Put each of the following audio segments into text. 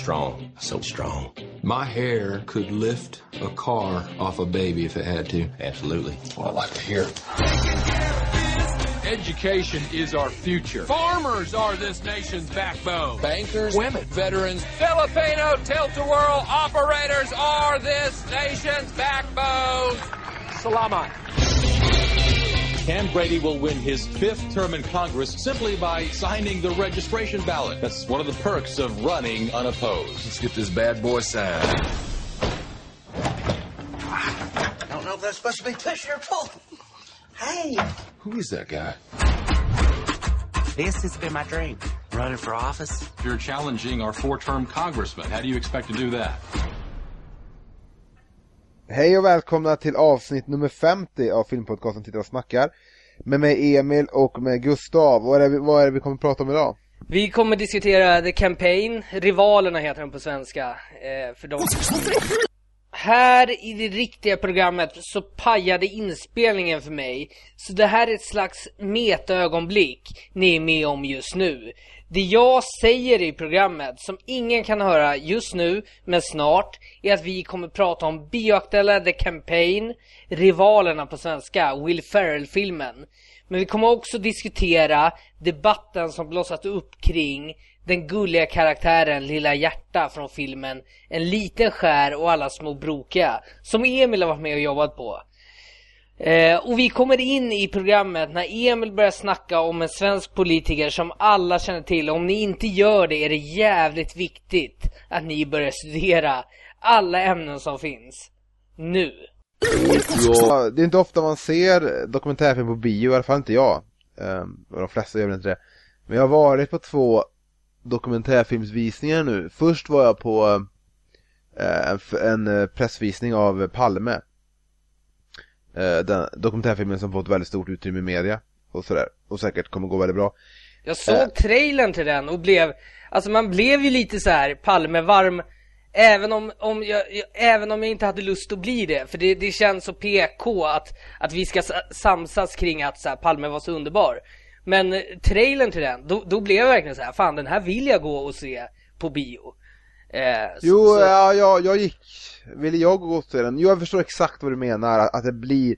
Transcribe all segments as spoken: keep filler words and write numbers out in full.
strong, so strong. My hair could lift a car off a baby if it had to. Absolutely. Well, I'd like to hear. Education is our future. Farmers are this nation's backbone. Bankers, women, veterans. Filipino tilt-a-whirl operators are this nation's backbone. Salamat. Cam Brady will win his fifth term in Congress simply by signing the registration ballot. That's one of the perks of running unopposed. Let's get this bad boy signed. I don't know if that's supposed to be pushing or pulling. Hey. Who is that guy? This has been my dream. Running for office. You're challenging our four-term congressman. How do you expect to do that? Hej och välkomna till avsnitt nummer femtio av filmpodcasten Tittar och snackar. Med mig Emil och med Gustav. Vad är det, vad är det vi kommer att prata om idag? Vi kommer diskutera The Campaign. Rivalerna heter den på svenska. Eh, för dem. Här i det riktiga programmet så pajade inspelningen för mig. Så det här är ett slags metaögonblick ni är med om just nu. Det jag säger i programmet som ingen kan höra just nu men snart är att vi kommer prata om bioaktuella The Campaign, Rivalerna på svenska, Will Ferrell-filmen. Men vi kommer också diskutera debatten som blossat upp kring den gulliga karaktären Lilla Hjärta från filmen En liten skär och alla små brokiga som Emil har varit med och jobbat på. Eh, och vi kommer in i programmet när Emil börjar snacka om en svensk politiker som alla känner till. Om ni inte gör det är det jävligt viktigt att ni börjar studera alla ämnen som finns. Nu. Ja, det är inte ofta man ser dokumentärfilm på bio, i alla fall inte jag. Um, de flesta gör väl inte det. Men jag har varit på två dokumentärfilmsvisningar nu. Först var jag på uh, en, en pressvisning av Palme. Uh, den dokumentärfilmen som fått väldigt stort utrymme i media och sådär. Och säkert kommer gå väldigt bra. Jag såg uh, trailern till den och blev... Alltså man blev ju lite så här Palme varm. Även om, om jag, jag, även om jag inte hade lust att bli det. För det, det känns så P K att, att vi ska samsas kring att så här, Palme var så underbar. Men trailern till den, då, då blev jag verkligen så här, fan den här vill jag gå och se på bio. Eh, jo, så, ja, jag, jag gick, ville jag gå och se den? Jo, jag förstår exakt vad du menar, att, att det blir,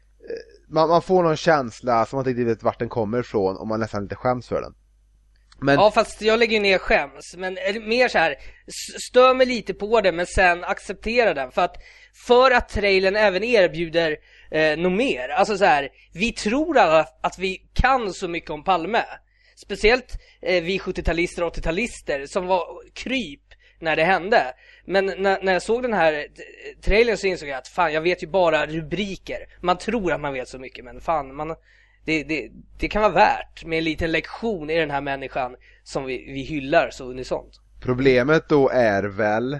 man, man får någon känsla som man inte vet vart den kommer ifrån och man nästan lite skäms för den. Men... Ja, fast jag lägger ner skäms. Men mer så här, stör mig lite på det men sen acceptera den. För att, för att trailern även erbjuder eh, något mer. Alltså så här, vi tror alla att vi kan så mycket om Palme. Speciellt eh, vi sjuttio-talister och åttio-talister som var kryp när det hände. Men när, när jag såg den här trailern så insåg jag att fan, jag vet ju bara rubriker. Man tror att man vet så mycket, men fan, man... Det, det, det kan vara värt med en liten lektion i den här människan som vi, vi hyllar så unisont. Problemet då är väl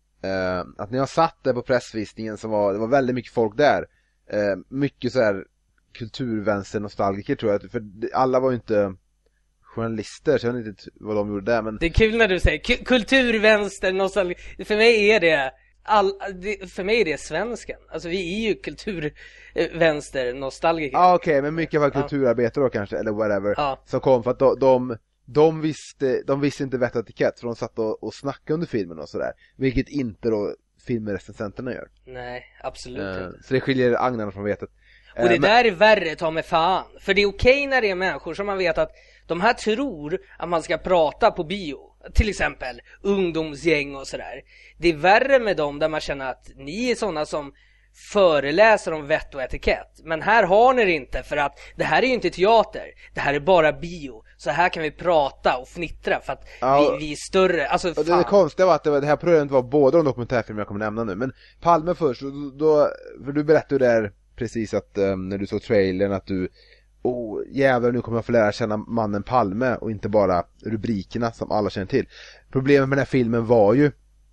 eh, att när jag satt där på pressvisningen så var det var väldigt mycket folk där. Eh, mycket så här kulturvänster nostalgiker tror jag. För alla var ju inte journalister så jag vet inte vad de gjorde där. Men... Det är kul när du säger K- kulturvänster nostalgiker. För mig är det... All, det, för mig är det svensken. Alltså vi är ju kulturvänster nostalgiker. Ja ah, okej, okay, men mycket var kulturarbetare då kanske, eller whatever, ja. Som kom för att de, de, de, visste, de visste inte vett och etikett. För de satt och, och snackade under filmen och sådär. Vilket inte då filmrecensenterna gör. Nej, absolut uh, inte. Så det skiljer agnarna från vetet. Och det uh, där men... är värre, ta med fan. För det är okej när det är människor som man vet att de här tror att man ska prata på bio. Till exempel ungdomsgäng och sådär. Det är värre med dem där man känner att ni är sådana som föreläser om vett och etikett. Men här har ni det inte, för att det här är ju inte teater. Det här är bara bio. Så här kan vi prata och fnittra för att ja, vi, vi är större. Alltså, fan. Det, det konstiga var att det, var, det här programmet var båda de dokumentärfilmer jag kommer nämna nu. Men Palme först, då, då, för du berättade där precis att um, när du såg trailern att du oh, jävlar, nu kommer jag få lära känna mannen Palme och inte bara rubrikerna som alla känner till. Problemet med den här filmen var ju,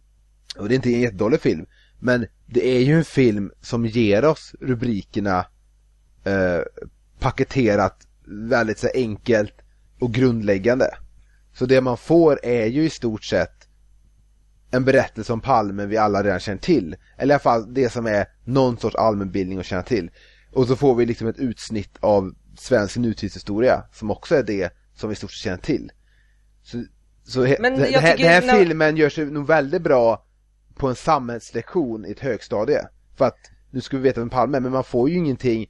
och det är inte en jättedålig film, men det är ju en film som ger oss rubrikerna eh, paketerat väldigt så enkelt och grundläggande. Så det man får är ju i stort sett en berättelse om Palme vi alla redan känner till. Eller i alla fall det som är någon sorts allmänbildning att känna till. Och så får vi liksom ett utsnitt av svensk nutidshistoria som också är det som vi i stort sett känner till. Så Så he, Men det, jag här, tycker det här när- filmen gör sig nog väldigt bra på en samhällslektion i ett högstadie. För att nu ska vi veta vem Palme är, men man får ju ingenting.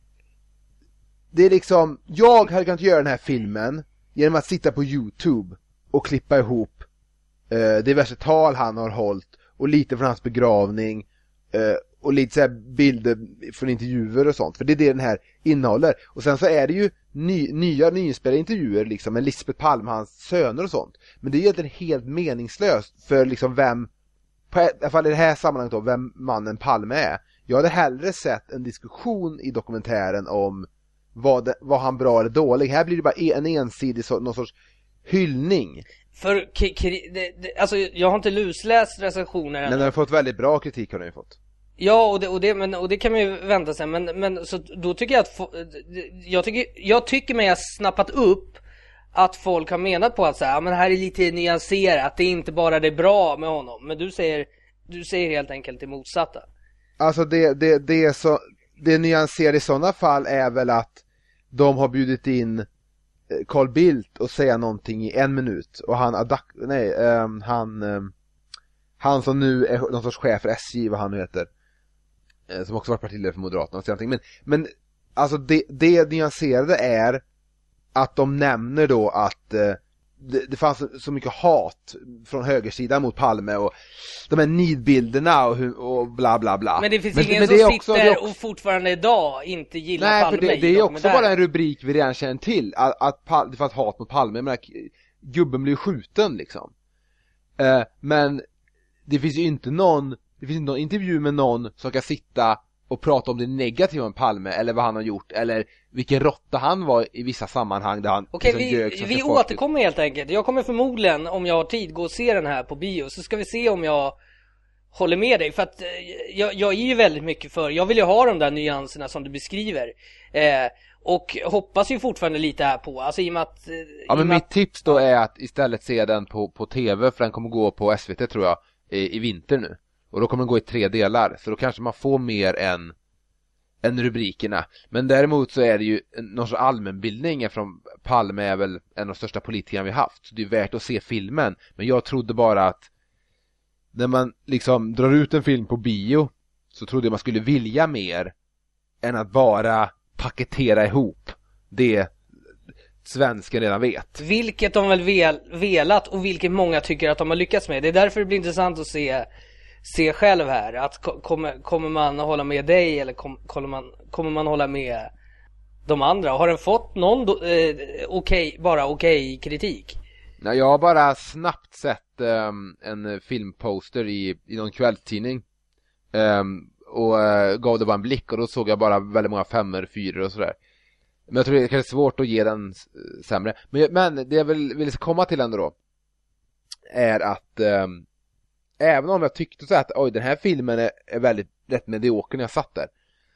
Det är liksom, jag hade kunnat göra den här filmen genom att sitta på YouTube och klippa ihop eh, diverse tal han har hållit och lite från hans begravning eh, och lite så här bilder från intervjuer och sånt, för det är det den här innehåller. Och sen så är det ju ny, nya nyinspelade intervjuer liksom med Lisbeth Palme, hans söner och sånt. Men det är egentligen helt meningslöst för liksom vem, på, i alla fall i det här sammanhanget då, vem mannen Palme är. Jag hade hellre sett en diskussion i dokumentären om vad, det, vad han bra eller dålig. Här blir det bara en ensidig så, någon sorts hyllning. För k- k- det, det, alltså jag har inte lusläst recensioner än. Den har fått väldigt bra kritik, har den ju fått. Ja, och det, och det, men, och det kan man ju vänta sig. Men, men så då tycker jag att få, jag, tycker, jag tycker mig ha snappat upp att folk har menat på att så här, ja, men här är lite nyanserat, det är inte bara det bra med honom. Men du säger, du säger helt enkelt det motsatta. Alltså det, det, det, är så, det nyanserade i sådana fall är väl att de har bjudit in Carl Bildt och säga någonting i en minut. Och han, adak, nej, um, han, um, han som nu är någon sorts chef för S J, vad han nu heter, som också varit partiledare för Moderaterna och så någonting. Men, men alltså det, det nyanserade är att de nämner då att eh, det, det fanns så mycket hat från högersidan mot Palme och de här nidbilderna och, hur, och bla bla bla. Men det finns men, ingen men som det är också, sitter det är också, och fortfarande idag inte gillar nej, Palme. för det, det är också där. bara en rubrik vi redan känner till. Att, att Pal, det fanns hat mot Palme. Men gubben blev skjuten liksom. Eh, men det finns ju inte någon, det finns inte någon intervju med någon som kan sitta och prata om det negativa om Palme eller vad han har gjort eller vilken råtta han var i vissa sammanhang där han Okej, liksom vi, vi återkommer helt enkelt. Jag kommer förmodligen, om jag har tid, gå och se den här på bio. Så ska vi se om jag håller med dig. För att jag, jag är ju väldigt mycket för, jag vill ju ha de där nyanserna som du beskriver. Eh, och hoppas ju fortfarande lite här på. Alltså i och med att... Ja, men med mitt att, tips då är att istället se den på, på tv, för den kommer gå på S V T tror jag i, i vinter nu. Och då kommer den gå i tre delar. Så då kanske man får mer än, än rubrikerna. Men däremot så är det ju någon sorts allmänbildning, eftersom Palme är väl en av de största politikerna vi haft. Så det är värt att se filmen. Men jag trodde bara att när man liksom drar ut en film på bio så trodde jag man skulle vilja mer än att bara paketera ihop det svensken redan vet. Vilket de väl vel, velat och vilket många tycker att de har lyckats med. Det är därför det blir intressant att se se själv här, att kommer, kommer man hålla med dig eller kom, kommer, man, kommer man hålla med de andra? Har den fått någon do, eh, okej, bara okej kritik? Nej, jag har bara snabbt sett um, en filmposter i, i någon kvällstidning um, och uh, gav det bara en blick och då såg jag bara väldigt många femmer, fyror och sådär. Men jag tror det är kanske svårt att ge den sämre. Men, men det jag vill, vill komma till ändå då är att um, även om jag tyckte så att oj, den här filmen är, är väldigt rätt medioker när jag satt där,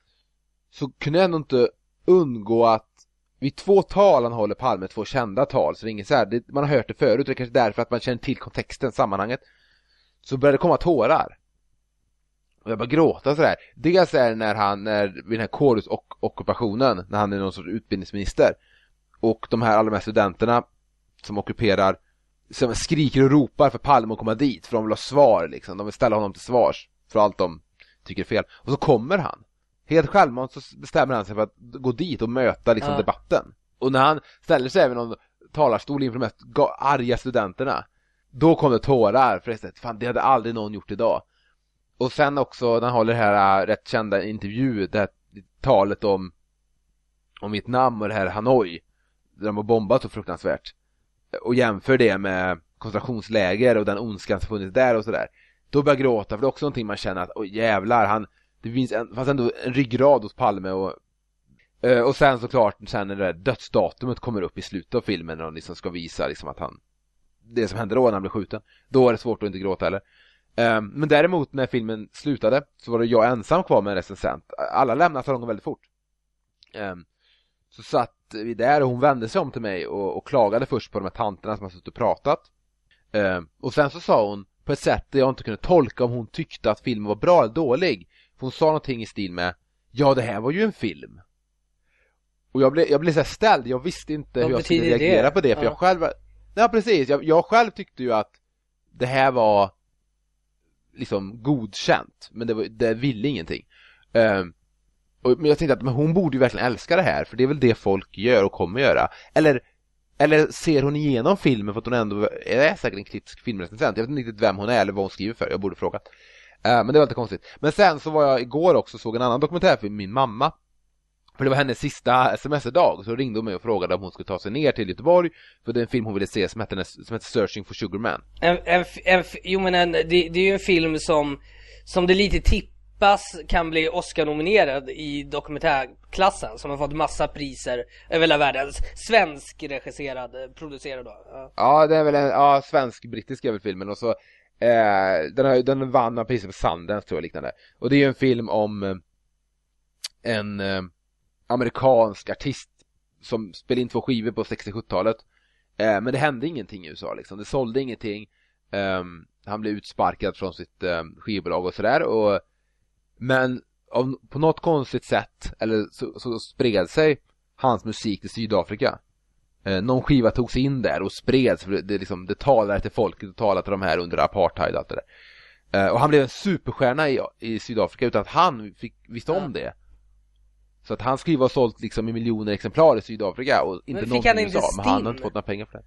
så kunde jag ändå inte undgå att vid två tal han håller Palme, två kända tal, så det är inget så här, det, man har hört det förut, det är kanske därför att man känner till kontexten, sammanhanget, så började det komma tårar. Och jag bara gråta sådär. Dels är det när han, när, vid den här kårhusockupationen, när han är någon sorts utbildningsminister, och de här alla de här studenterna som ockuperar som skriker och ropar för Palme att komma dit, för de vill ha svar liksom. De vill ställa honom till svars för allt de tycker är fel. Och så kommer han. Helt självmant så bestämmer han sig för att gå dit och möta liksom, ja. debatten. Och när han ställer sig även någon talarstol inför de mest arga studenterna, då kommer tårar. Förresten, fan, det hade aldrig någon gjort idag. Och sen också när han håller det här rätt kända intervjuet, det här talet om om Vietnam och det här Hanoi, där de har bombat så fruktansvärt, och jämför det med koncentrationsläger och den ondskan som funnits där och sådär, då börjar jag gråta, för det är också någonting man känner att oj jävlar, han, det finns en, fast ändå en ryggrad hos Palme. Och, och sen såklart sen när det där dödsdatumet kommer upp i slutet av filmen, när de liksom ska visa liksom att han, det som händer då när han blir skjuten, då är det svårt att inte gråta heller. Men däremot när filmen slutade så var det jag ensam kvar med en recensent. Alla lämnade salongen väldigt fort. Så satt vi där och hon vände sig om till mig och, och klagade först på de här tanterna som har suttit och pratat. Och sen så sa hon på ett sätt där jag inte kunde tolka om hon tyckte att filmen var bra eller dålig. För hon sa någonting i stil med, ja det här var ju en film. Och jag blev, jag blev så här ställd, jag visste inte Vad hur jag skulle reagera det? på det. För ja. jag själv, Nej, precis. Jag, jag själv tyckte ju att det här var liksom godkänt, men det, var, det ville ingenting. Um, och, men jag tänkte att men hon borde ju verkligen älska det här, för det är väl det folk gör och kommer göra. Eller, eller ser hon igenom filmen för att hon ändå är säkert en kritisk filmrecensent. Jag vet inte riktigt vem hon är eller vad hon skriver för, jag borde fråga. Uh, men det var lite konstigt. Men sen så var jag igår också såg en annan dokumentärfilm, min mamma. För det var hennes sista semesterdag, så ringde hon mig och frågade om hon skulle ta sig ner till Göteborg för det är en film hon ville se som heter, som heter Searching for Sugar Man. En, en, en, jo men en, det, det är ju en film som, som det lite tippas kan bli Oscar-nominerad i dokumentärklassen, som har fått massa priser över hela världen. Svensk regisserad, producerad då. Ja, ja det är väl en ja, svensk-brittisk är väl filmen. Och så, eh, den, har, den vann av priser på Sundance tror jag liknande. Och det är ju en film om eh, en... Eh, amerikansk artist som spelade in två skivor på sextio-sjuttiotalet. Eh, men det hände ingenting i U S A liksom. Det sålde ingenting. Eh, han blev utsparkad från sitt eh, skivbolag och sådär. Och, men av, på något konstigt sätt eller så, så spred sig hans musik till Sydafrika. Eh, någon skiva togs in där och spreds. För det, det, liksom, det talade till folket och talade till de här under apartheid och allt det där. Eh, och han blev en superstjärna i, i Sydafrika utan att han fick, visste om det. Så att han skriver och sålt liksom i miljoner exemplar i Sydafrika och inte någon i U S A, men han har inte fått några pengar för det.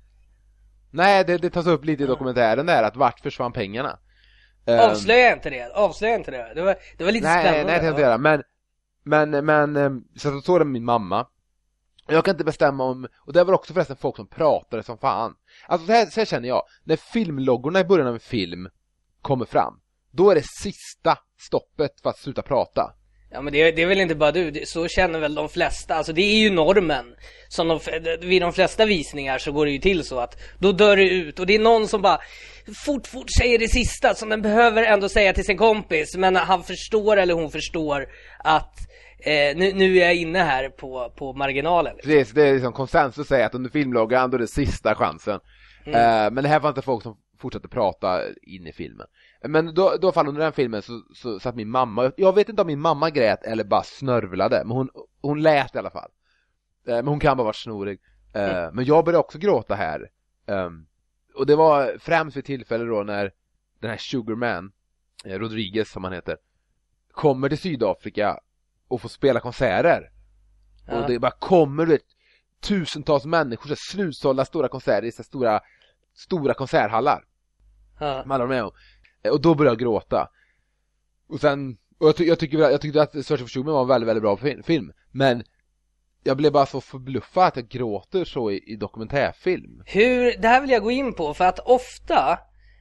Nej, det, det tas upp lite i dokumentären där att vart försvann pengarna. Avslöja inte det. Avslöja inte det. Det var, det var lite nej, spännande. Nej, nej, det göra. Men men men så att såg det med min mamma. Jag kan inte bestämma om, och det var också förresten folk som pratade som fan. Alltså så här, så här känner jag, när filmloggorna i början av en film kommer fram, då är det sista stoppet för att sluta prata. Ja men det, det är väl inte bara du, det, så känner väl de flesta. Alltså det är ju normen. Som de, vid de flesta visningar så går det ju till så att då dör det ut. Och det är någon som bara fort fort säger det sista som den behöver ändå säga till sin kompis. Men han förstår eller hon förstår att eh, nu, nu är jag inne här på, på marginalen. Liksom. Precis, det är liksom konsensus säger att under filmloggan då är det sista chansen. Mm. Eh, men det här var inte folk som fortsatte prata in i filmen. Men då, då fall under den filmen så, så satt min mamma, jag vet inte om min mamma grät eller bara snörvlade, men hon, hon lät i alla fall. Eh, men hon kan bara vara snorig. Eh, mm. Men jag började också gråta här. Um, och det var främst vid tillfälle då när den här Sugar Man, eh, Rodriguez som han heter, kommer till Sydafrika och får spela konserter. Ja. Och det bara kommer det tusentals människor, så slutsålda stora konserter i så stora, stora konserthallar. Ja. Med alla de är. Och då började jag gråta. Och sen och jag, ty- jag, tycker, jag tyckte att Searching for Sugar Man var en väldigt, väldigt bra film. Men jag blev bara så förbluffad att jag gråter så i, i dokumentärfilm. Hur, det här vill jag gå in på. För att ofta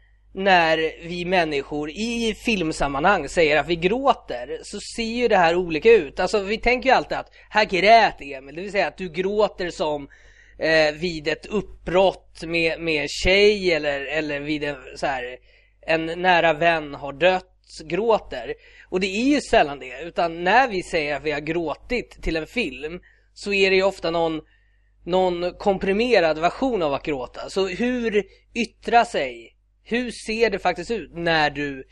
när vi människor i filmsammanhang säger att vi gråter, så ser ju det här olika ut. Alltså vi tänker ju alltid att här grät Emil. Det vill säga att du gråter som eh, vid ett uppbrott med, med tjej. Eller, eller vid en så här... en nära vän har dött, gråter. Och det är ju sällan det. Utan när vi säger att vi har gråtit till en film, så är det ju ofta någon, någon komprimerad version av att gråta. Så hur yttrar sig, hur ser det faktiskt ut när du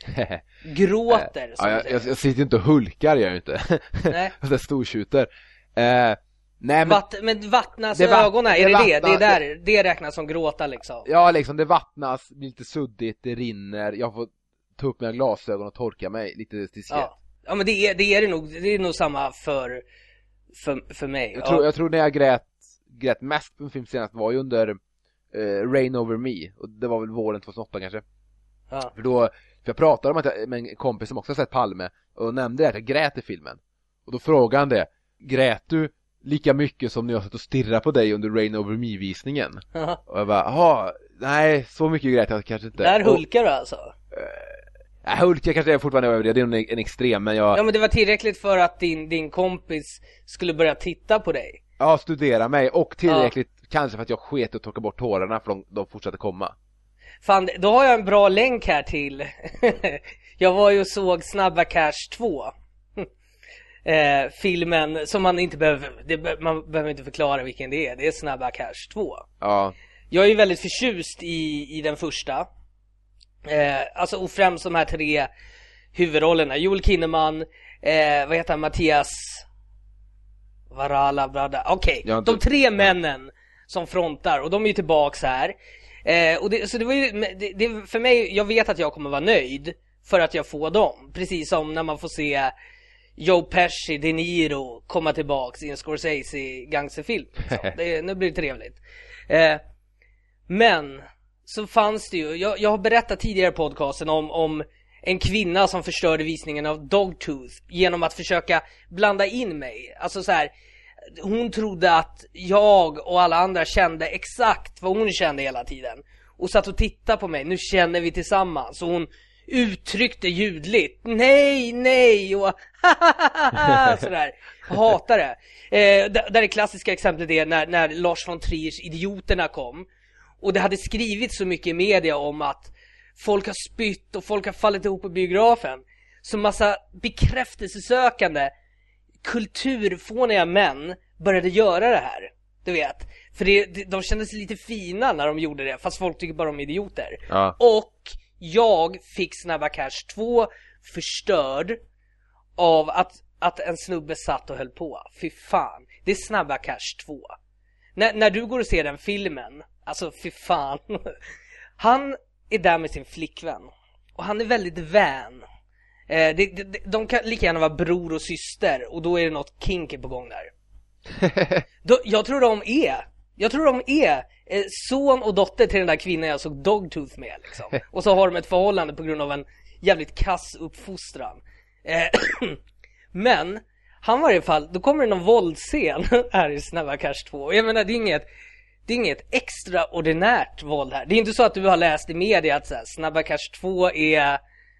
gråter? Ja, jag, jag, jag sitter inte och hulkar, jag är inte. Nej. Jag stortjuter. Eh, nej, men, Vatt, men vattnas det vatt, ögonen, är det det? Vattnas, det, är där, det räknas som gråta liksom. Ja, liksom det vattnas, blir lite suddigt, det rinner. Jag får ta upp mina glasögon och torka mig lite diskret. Ja. Ja, men det är det, är det nog, det är nog samma för för, för mig. Jag tror, ja. jag tror när jag grät, grät mest på en film senast var ju under uh, Rain Over Me. Och det var väl våren tjugohundraåtta kanske. Ja. För då, för jag pratade om att jag, med en kompis som också har sett Palme, och nämnde att jag grät i filmen. Och då frågade han det: grät du lika mycket som när jag satt och stirrade på dig under Rain Over Me-visningen? Uh-huh. Och jag bara, jaha, nej, så mycket grät jag kanske inte. Där hulkar och, du alltså? Äh, hulkar kanske är fortfarande över det, det är en, en extrem, men jag... Ja, men det var tillräckligt för att din, din kompis skulle börja titta på dig. Ja, studera mig, och tillräckligt ja. Kanske för att jag sket och torka bort tårarna för de, de fortsatte komma. Fan, då har jag en bra länk här till. Jag var ju och såg Snabba Cash två. Eh, filmen som man inte behöver, det, man behöver inte förklara vilken det är. Det är Snabba Cash två. Ja. Jag är ju väldigt förtjust i, i den första. Eh, alltså och främst de här tre huvudrollerna. Joel Kinnaman, eh, vad heter han, Mattias Varala, brada. Okej, okay. De tre männen som frontar, och de är ju tillbaks här. Eh, och det, så det var ju, det, det, för mig, jag vet att jag kommer vara nöjd för att jag får dem. Precis som när man får se Joe Pesci, De Niro komma tillbaks i en Scorsese gangsterfilm. Så det, nu blir det trevligt. Eh, men så fanns det ju, jag, jag har berättat tidigare i podcasten om, om en kvinna som förstörde visningen av Dogtooth genom att försöka blanda in mig. Alltså så här, hon trodde att jag och alla andra kände exakt vad hon kände hela tiden. Och satt och tittade på mig, nu känner vi tillsammans. Och hon uttryckte ljudligt, nej, nej, och sådär. Jag hatar det. Eh, där, där det klassiska exemplet är när, när Lars von Triers Idioterna kom. Och det hade skrivits så mycket i media om att folk har spytt och folk har fallit ihop på biografen. Så massa bekräftelsesökande kulturfåniga män började göra det här. Du vet. För det, det, de kändes lite fina när de gjorde det. Fast folk tycker bara om idioter. Ja. Och jag fick Snabba Cash två förstörd av att, att en snubbe satt och höll på. Fy fan. Det är Snabba Cash två. När, när du går och ser den filmen, alltså fy fan. Han är där med sin flickvän. Och han är väldigt vän. Eh, de, de, de kan lika gärna vara bror och syster. Och då är det något kinky på gång där. då, Jag tror de är Jag tror de är eh, son och dotter till den där kvinnan jag såg Dogtooth med liksom. Och så har de ett förhållande på grund av en jävligt kass uppfostran. eh, Men han var i alla fall, då kommer det någon våldsscen här i Snabba Cash två. Jag menar, det är inget Det är inget extraordinärt våld här. Det är inte så att du har läst i media att så här, Snabba Cash två är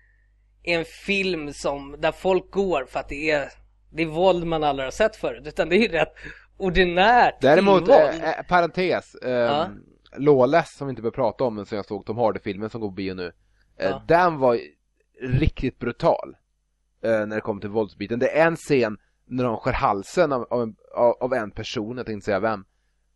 en film som där folk går för att det är det är våld man aldrig har sett förut, utan det är ju rätt ordinärt. Däremot, eh, eh, parentes eh, ja. Lawless, som vi inte behöver prata om, men som jag såg Tom Hardy-filmen som går på bio nu, eh, ja. den var riktigt brutal eh, när det kom till våldsbiten. Det är en scen när de skär halsen av, av, en, av en person, jag tänkte inte säga vem.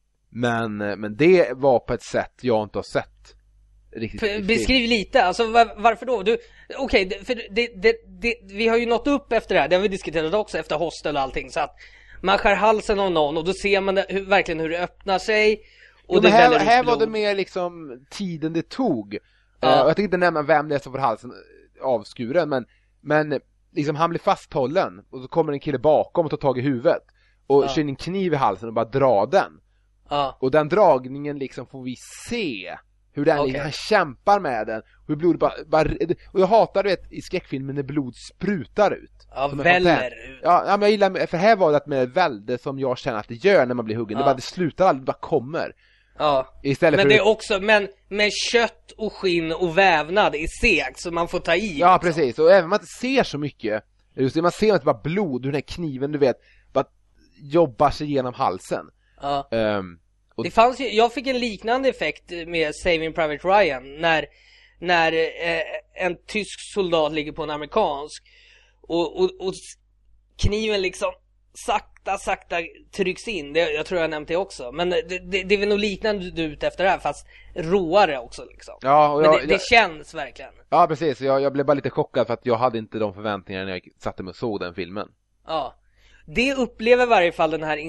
Men, men det var på ett sätt jag inte har sett riktigt. För, beskriv lite, alltså var, varför då? Du, okej, okay, för det, det, det, vi har ju nått upp efter det här, det har vi diskuterat också efter Hostel och allting, så att man skär halsen av någon och då ser man det, hur, verkligen hur det öppnar sig. Och jo, det här, här var det mer liksom tiden det tog. Ja. Uh, jag tänkte inte nämna vem det är som får halsen avskuren, men, men liksom han blir fasthållen och så kommer en kille bakom och tar tag i huvudet och ja. kör en kniv i halsen och bara drar den. Ja. Och den dragningen liksom får vi se hur den Okay. liksom, han kämpar med den, hur blodet bara, bara och jag hatar det i skräckfilmen när blod sprutar ut. Ja, väller ut. Ja, ja, men jag gillar, för här var det med välde som jag känner att det gör när man blir huggen. Ja. Det bara det slutar aldrig, det bara kommer. Ja. Istället men för det är också men med kött och skinn och vävnad är segt så man får ta i. Ja, liksom. precis. Och även om man inte ser så mycket, just det, man ser att det bara blod, hur den här kniven, du vet, bara jobbar sig genom halsen. Ja. Um, och det fanns ju, jag fick en liknande effekt med Saving Private Ryan när när eh, en tysk soldat ligger på en amerikansk och, och, och kniven liksom sakta, sakta trycks in. Det, jag tror jag nämnt det också. Men det, det, det är väl nog liknande ut efter det här, fast råare också liksom. Ja, och men jag, det, det jag, känns verkligen. Ja, precis. Jag, jag blev bara lite chockad för att jag hade inte de förväntningarna när jag satte mig och såg den filmen. Ja. Det upplever i varje fall den här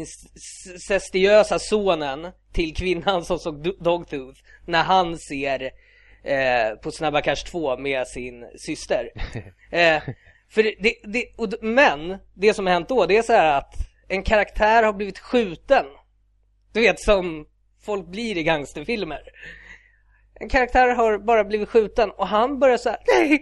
incestuösa sonen till kvinnan som såg Dogtooth när han ser eh, på Snabba Cash två med sin syster. eh, för det, det, och, men det som har hänt då, det är så här att en karaktär har blivit skjuten. Du vet, som folk blir i gangsterfilmer. En karaktär har bara blivit skjuten och han börjar så här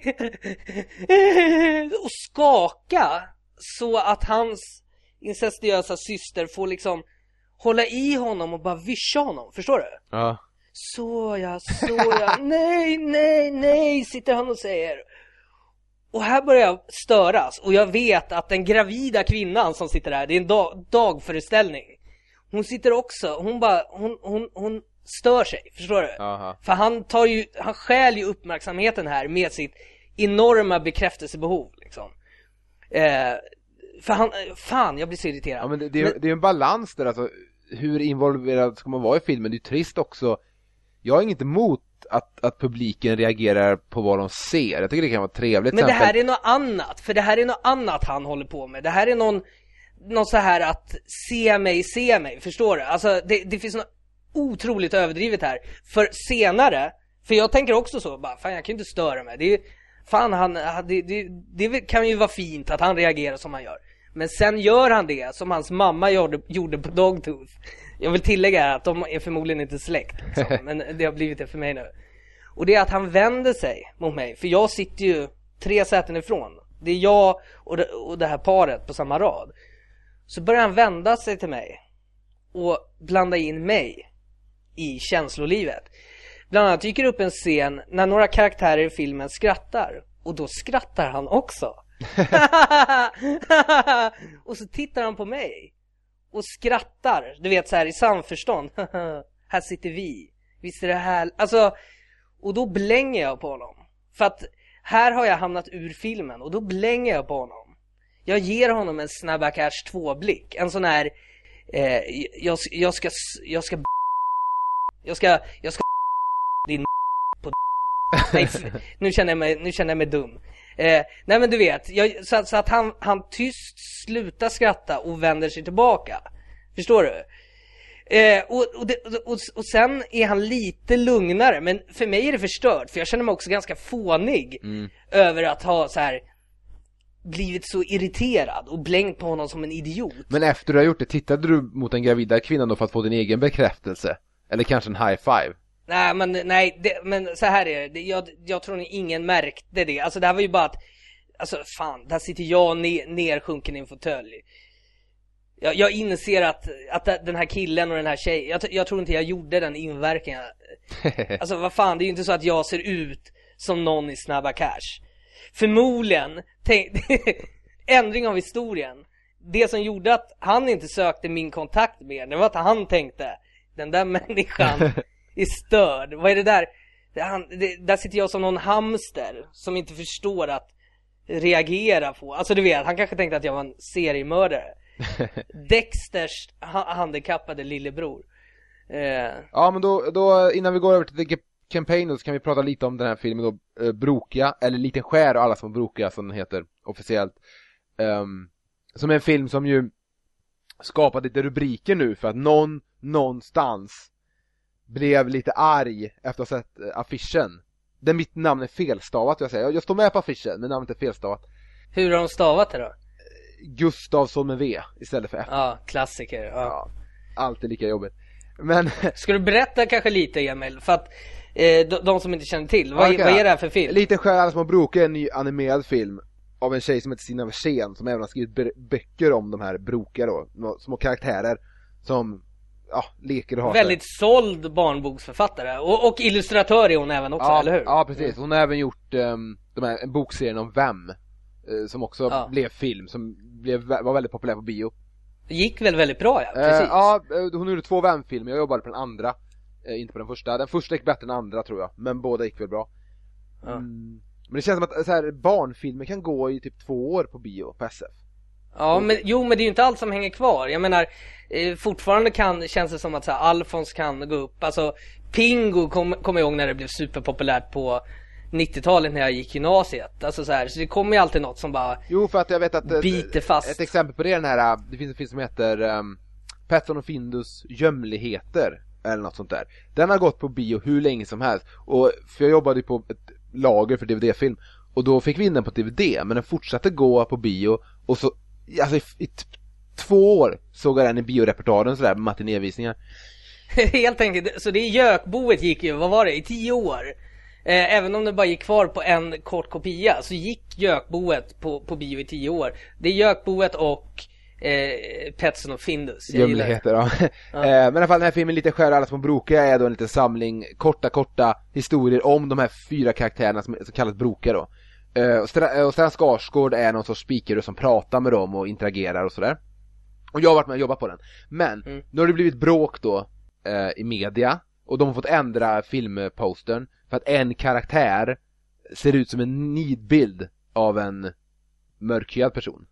och skaka så att hans incestuösa syster får liksom hålla i honom och bara vischa honom, förstår du? Ja. Så ja, så ja, nej, nej, nej, sitter han och säger. Och här börjar jag störas och jag vet att den gravida kvinnan som sitter där, det är en dag, dagföreställning. Hon sitter också, hon bara, hon, hon, hon stör sig, förstår du? Aha. För han tar ju, han stjäl ju uppmärksamheten här med sitt enorma bekräftelsebehov liksom. Eh, för han, fan, jag blir så irriterad. Ja, men det, det, men, är, det är en balans där, alltså. Hur involverad ska man vara i filmen? Det är ju trist också. Jag har inget emot att, att publiken reagerar på vad de ser. Jag tycker det kan vara trevligt. Men det exempel. här är något annat. För det här är något annat han håller på med. Det här är någon, någon så här att se mig, se mig. Förstår du? Alltså det, det finns något otroligt överdrivet här. För senare, för jag tänker också så, bara, fan jag kan inte störa mig. Det är, fan han, det, det, det kan ju vara fint att han reagerar som han gör. Men sen gör han det som hans mamma gjorde, gjorde på Dogtooth. Jag vill tillägga att de är förmodligen inte släkt liksom, men det har blivit det för mig nu. Och det är att han vänder sig mot mig. För jag sitter ju tre säten ifrån. Det är jag och det, och det här paret på samma rad. Så börjar han vända sig till mig och blanda in mig i känslolivet. Bland annat dyker upp en scen när några karaktärer i filmen skrattar. Och då skrattar han också. Och så tittar han på mig och skrattar. Du vet så här i samförstånd. Här sitter vi. Visst är det här. Alltså, och då blänger jag på honom. För att här har jag hamnat ur filmen. Och då blänger jag på honom. Jag ger honom en Snabba Cash två-blick. En sån här eh, jag, jag ska Jag ska Jag ska Jag ska din på nej, nu känner jag mig Nu känner jag mig dum. eh, Nej men du vet jag, så, så att han, han tyst slutar skratta och vänder sig tillbaka. Förstår du? Eh, och, och, det, och, och sen är han lite lugnare. Men för mig är det förstört. För jag känner mig också ganska fånig mm. över att ha så här blivit så irriterad och blängt på honom som en idiot. Men efter du har gjort det, tittade du mot den gravida kvinnan då för att få din egen bekräftelse? Eller kanske en high five? Nej, men, nej, det, men så här är det. Jag, jag tror ni ingen märkte det. Alltså det här var ju bara att, alltså fan, där sitter jag ner, nersjunken i en fåtölj. Jag, jag inser att, att den här killen och den här tjejen, jag, jag tror inte jag gjorde den inverkan. Alltså vad fan, det är ju inte så att jag ser ut som någon i Snabba Cash. Förmodligen, tänk, ändring av historien. Det som gjorde att han inte sökte min kontakt mer, det var att han tänkte, den där människan är störd. Vad är det där? Det, han, det, där sitter jag som någon hamster som inte förstår att reagera på. Alltså du vet, han kanske tänkte att jag var en seriemördare. Dexters ha- handikappade lillebror. eh. Ja men då, då innan vi går över till The Campaign då, så kan vi prata lite om den här filmen då, eh, Brokia, eller Liten skär och alla som Brokia som den heter officiellt. um, Som är en film som ju skapat lite rubriker nu för att någon någonstans blev lite arg efter att ha sett eh, affischen. Där mitt namn är felstavat, jag säger. Jag, jag står med på affischen, men namnet är felstavat. Hur har de stavat det då? Gustavsson med V istället för F. Ja, klassiker. Ja. Ja, alltid lika jobbigt. Men ska du berätta kanske lite, Emil, för att eh, de, de som inte känner till, vad, okay. vad är det här för film? Liten skär alla små Brokia är en ny animerad film av en tjej som heter Stina Versén, som även har skrivit b- böcker om de här Brokia då, små karaktärer som ja, leker och har väldigt sig. Såld barnboksförfattare och, och illustratör är hon även också, ja, eller hur? Ja, precis. Hon har även gjort um, de här, en bokserien om Vem uh, som också ja. blev film, som blev, var väldigt populär på bio. Det gick väl väldigt bra, ja, precis. Uh, ja, hon gjorde två Vem-filmer. Jag jobbade på den andra, uh, inte på den första. Den första gick bättre än den andra, tror jag. Men båda gick väl bra. Ja. Mm. Men det känns som att så här, barnfilmer kan gå i typ två år på bio på S F. Ja, men, jo, men det är ju inte allt som hänger kvar. Jag menar, eh, fortfarande kan, känns det som att så här, Alfons kan gå upp. Alltså, Pingo kommer kom jag ihåg när det blev superpopulärt på nittiotalet när jag gick gymnasiet. Alltså så här, så det kommer ju alltid något som bara jo, för att jag vet att biter fast. Ett exempel på det är den här, det finns en film som heter um, Petson och Findus gömligheter eller något sånt där. Den har gått på bio hur länge som helst. Och för jag jobbade på ett lager för D V D-film och då fick vi in den på D V D, men den fortsatte gå på bio och så alltså i, i t- två år såg jag den i biorepertoaren sådär med matinévisningar. Helt enkelt, så det är Jökboet gick ju, vad var det, i tio år. Eh, även om det bara gick kvar på en kort kopia så gick Jökboet på, på bio i tio år. Det är Jökboet och eh, Petson och Findus. Gömligheter, ja. ja. eh, Men i alla fall den här filmen Lite skär alla små Brokia är då en liten samling korta, korta historier om de här fyra karaktärerna som, som kallas Brokia då. Eh, och Stellan Skarsgård är någon sorts speaker som pratar med dem och interagerar och sådär. Och jag har varit med och jobbat på den. Men mm. nu har det blivit bråk då eh, i media. Och de har fått ändra filmpostern för att en karaktär ser ut som en nidbild av en mörkhyad person.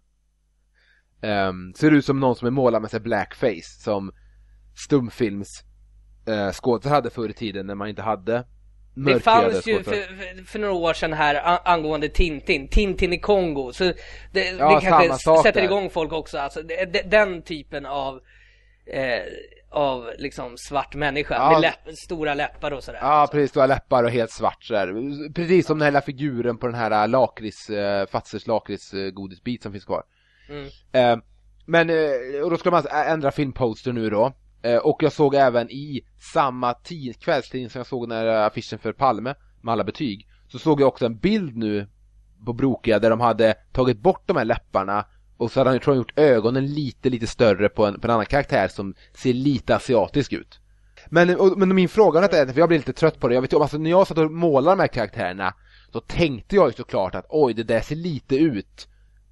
Um, ser ut som någon som är målad med sig blackface, som stumfilms uh, skådespelare hade förr i tiden när man inte hade det fanns ju för, för, för några år sedan här angående Tintin Tintin i Kongo. Så det, ja, det kanske sätter där. igång folk också. Alltså, det, det, den typen av, eh, av liksom svart människa Ja. med läpp, stora läppar och sådär. Ja, precis, stora läppar och helt svart sådär. Precis som den här lilla figuren på den här lakrits, uh, Fatzers lakrits uh, godisbit som finns kvar. Mm. Uh, men, uh, och då ska man ändra filmposter nu då. Uh, och jag såg även i samma tid, kvällstidning som jag såg när uh, affischen för Palme med alla betyg. Så såg jag också en bild nu på Brokia där de hade tagit bort de här läpparna. Och så hade han, tror jag, gjort ögonen lite, lite större på en, på en annan karaktär som ser lite asiatisk ut. Men, och, men min fråga är, för jag blir lite trött på det. Jag vet, alltså, när jag satt och målade de här karaktärerna så tänkte jag ju såklart att oj, det där ser lite ut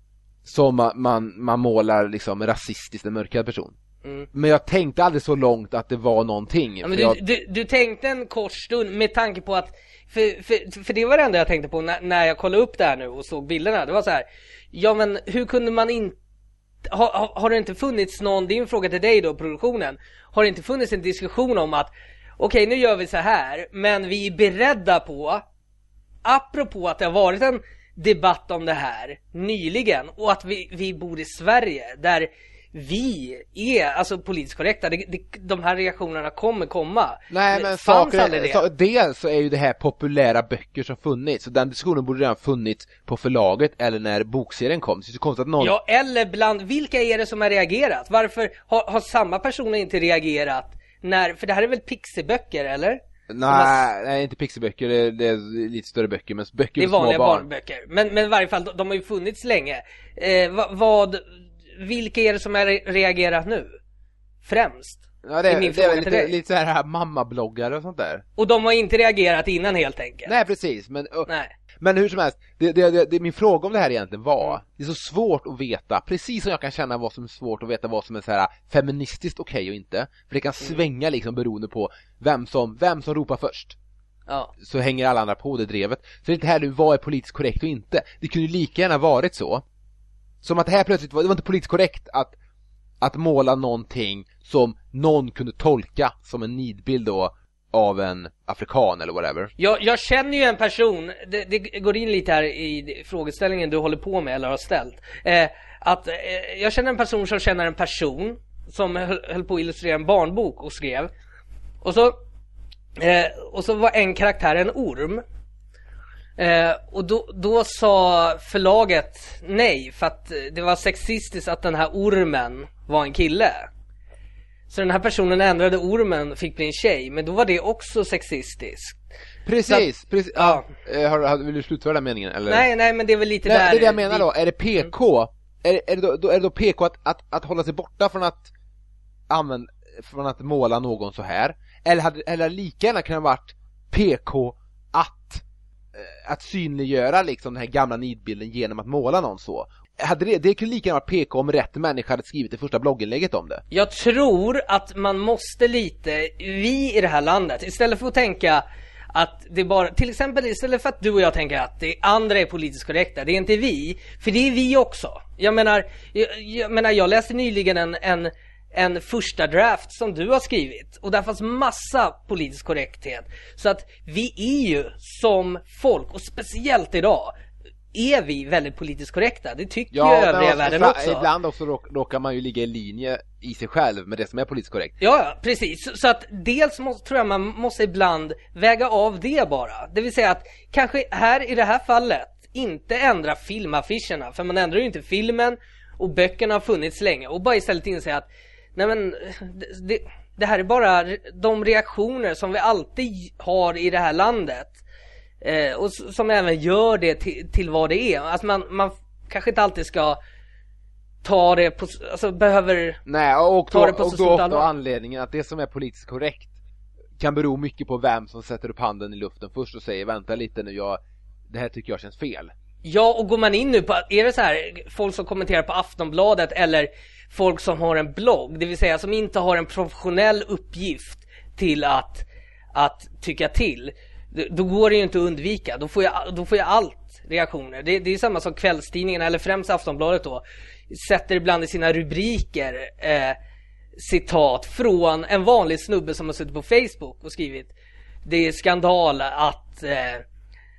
som man, man, man målar liksom rasistiskt en mörkad person. Mm. Men jag tänkte aldrig så långt att det var någonting. Ja, men du, jag... du, du tänkte en kort stund med tanke på att för, för, för det var det enda jag tänkte på när, när jag kollade upp det här nu och såg bilderna. Det var så här, ja men hur kunde man inte har, har, har det inte funnits någon, det är en fråga till dig då, produktionen, har det inte funnits en diskussion om att okej, nu gör vi så här, men vi är beredda på, apropå att det har varit en debatt om det här nyligen och att vi, vi bor i Sverige där vi är alltså politiskt korrekta, det, det, de här reaktionerna kommer komma. Nej, men fanns saker, det? Så, dels så är ju det här populära böcker som funnits, så den diskussionen borde redan funnits på förlaget eller när bokserien kom. Så det är så konstigt att någon... Ja, eller bland, vilka är det som har reagerat? Varför har, har samma personer inte reagerat när, för det här är väl pixiböcker, eller? Nej, har... nej, inte pixiböcker, det är, det är lite större böcker, men böcker det är för små vanliga barn. barnböcker. Men, men i varje fall, de, de har ju funnits länge. Eh, vad, vad, vilka är det som har reagerat nu? Främst? Ja, det är, är min det är fråga lite, till dig. lite så här mammabloggar och sånt där. Och de har inte reagerat innan helt enkelt. Nej, precis, men, uh, Nej. men hur som helst, det, det, det, det, min fråga om det här egentligen var, mm. det är så svårt att veta, precis som jag kan känna vad som är svårt att veta vad som är så här feministiskt okej och inte, för det kan svänga liksom beroende på vem som, vem som ropar först. Ja. Så hänger alla andra på det drevet. Så det är inte här nu, vad är politiskt korrekt och inte. Det kunde ju lika gärna varit så. Som att det här plötsligt var, det var inte politiskt korrekt att, att måla någonting som någon kunde tolka som en nidbild då av en afrikan eller whatever. Jag, jag känner ju en person, det, det går in lite här i frågeställningen du håller på med eller har ställt. Eh, att eh, jag känner en person som känner en person som höll, höll på att illustrera en barnbok och skrev. Och så, eh, och så var en karaktär en orm. Eh, och då, då sa förlaget nej, för att det var sexistiskt att den här ormen var en kille. Så den här personen ändrade ormen, fick bli en tjej, men då var det också sexistiskt. Precis, att, precis. Ja. Ja. Har, har, vill du slutföra den meningen? Eller? Nej, nej, men det är väl lite nej, där. Det är det jag menar då, är det P K? Mm. Är, är, det då, då, är det då P K att, att, att hålla sig borta från att använda, från att måla någon så här? Eller hade eller lika gärna kunnat varit P K att att synliggöra liksom den här gamla nidbilden genom att måla någon så. Hade det, det kunde lika gärna vara P K om rätt människa hade skrivit det första blogginlägget om det. Jag tror att man måste lite, vi i det här landet, istället för att tänka att det bara, till exempel istället för att du och jag tänker att det andra är politiskt korrekta, det är inte vi, för det är vi också. Jag menar, jag, jag menar, jag läste nyligen en, en en första draft som du har skrivit och där fanns massa politisk korrekthet. Så att vi är ju som folk, och speciellt idag är vi väldigt politiskt korrekta. Det tycker ja, ju övriga världen också. Ibland också råkar man ju ligga i linje i sig själv med det som är politiskt korrekt. Ja, precis. Så, så att dels måste, tror jag man måste ibland väga av det bara. Det vill säga att kanske här i det här fallet inte ändra filmaffischerna, för man ändrar ju inte filmen och böckerna har funnits länge, och bara istället inse att nej men det, det här är bara de reaktioner som vi alltid har i det här landet, eh, och som även gör det till, till vad det är. Alltså man, man kanske inte alltid ska ta det på, alltså behöver nej, och ta då, det på så och då stort allvar. Anledningen att det som är politiskt korrekt kan bero mycket på vem som sätter upp handen i luften först och säger vänta lite nu, jag, det här tycker jag känns fel. Ja, och går man in nu på, är det så här folk som kommenterar på Aftonbladet eller folk som har en blogg, det vill säga som inte har en professionell uppgift till att, att tycka till, då går det ju inte att undvika. Då får jag, då får jag allt reaktioner. Det, det är samma som kvällstidningen, eller främst Aftonbladet då, sätter ibland i sina rubriker eh, citat från en vanlig snubbe som har suttit på Facebook och skrivit: det är skandal att eh,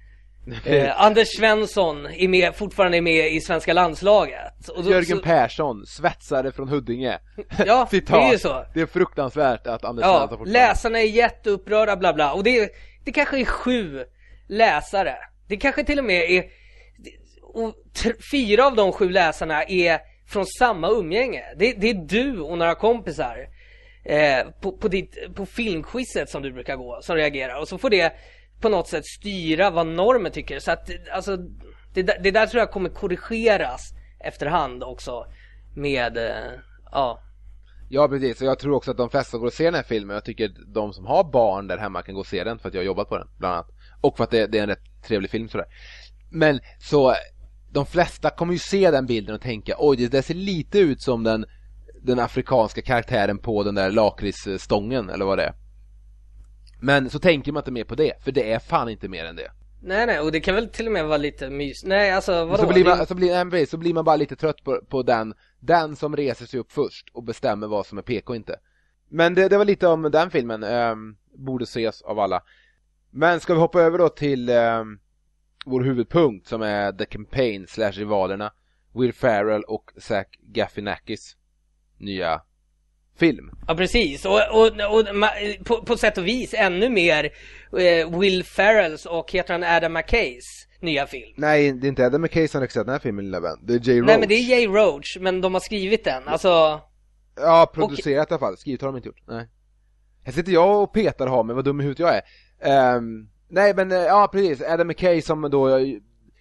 eh, Anders Svensson är med, fortfarande är med i svenska landslaget. Och då, Jörgen så... Persson, svetsare från Huddinge. Ja, det är ju så. Det är fruktansvärt att Anders ja, Svensson fortfarande... läsarna är jätteupprörda, bla bla. Och det, det kanske är sju läsare. Det kanske till och med är... Och t- fyra av de sju läsarna är från samma umgänge. Det, det är du och några kompisar eh, på, på, ditt, på filmquizet som du brukar gå, som reagerar. Och så får det på något sätt styra vad normen tycker. Så att alltså, det, det där tror jag kommer korrigeras efterhand också med, eh, ja. Ja, precis. Så jag tror också att de flesta går och ser den här filmen. Jag tycker att de som har barn där hemma kan gå och se den för att jag har jobbat på den, bland annat. Och för att det, det är en rätt trevlig film sådär. Men så... De flesta kommer ju se den bilden och tänka, oj, det, det ser lite ut som den, den afrikanska karaktären på den där lakritsstången, eller vad det är. Men så tänker man inte mer på det, för det är fan inte mer än det. Nej, nej, och det kan väl till och med vara lite mys. Nej, alltså, vadå? Så blir man, det... så blir, nej, så blir man bara lite trött på, på den, den som reser sig upp först och bestämmer vad som är P K och inte. Men det, det var lite om den filmen, um, borde ses av alla. Men ska vi hoppa över då till... Um, vår huvudpunkt som är The Campaign slash rivalerna, Will Ferrell och Zach Galifianakis nya film. Ja, precis. Och, och, och på, på sätt och vis ännu mer eh, Will Ferrells och heter han Adam McKays nya film. Nej, det är inte Adam McKay som har regisserat den här filmen, lilla vän. Det är Jay Roach. Nej, men det är Jay Roach, men de har skrivit den. Alltså... Ja, producerat och... i alla fall. Skrivit har de inte gjort. Nej. Här sitter jag och Peter har med vad dum i huvudet jag är. Um... Nej, men ja, precis. Adam McKay som då har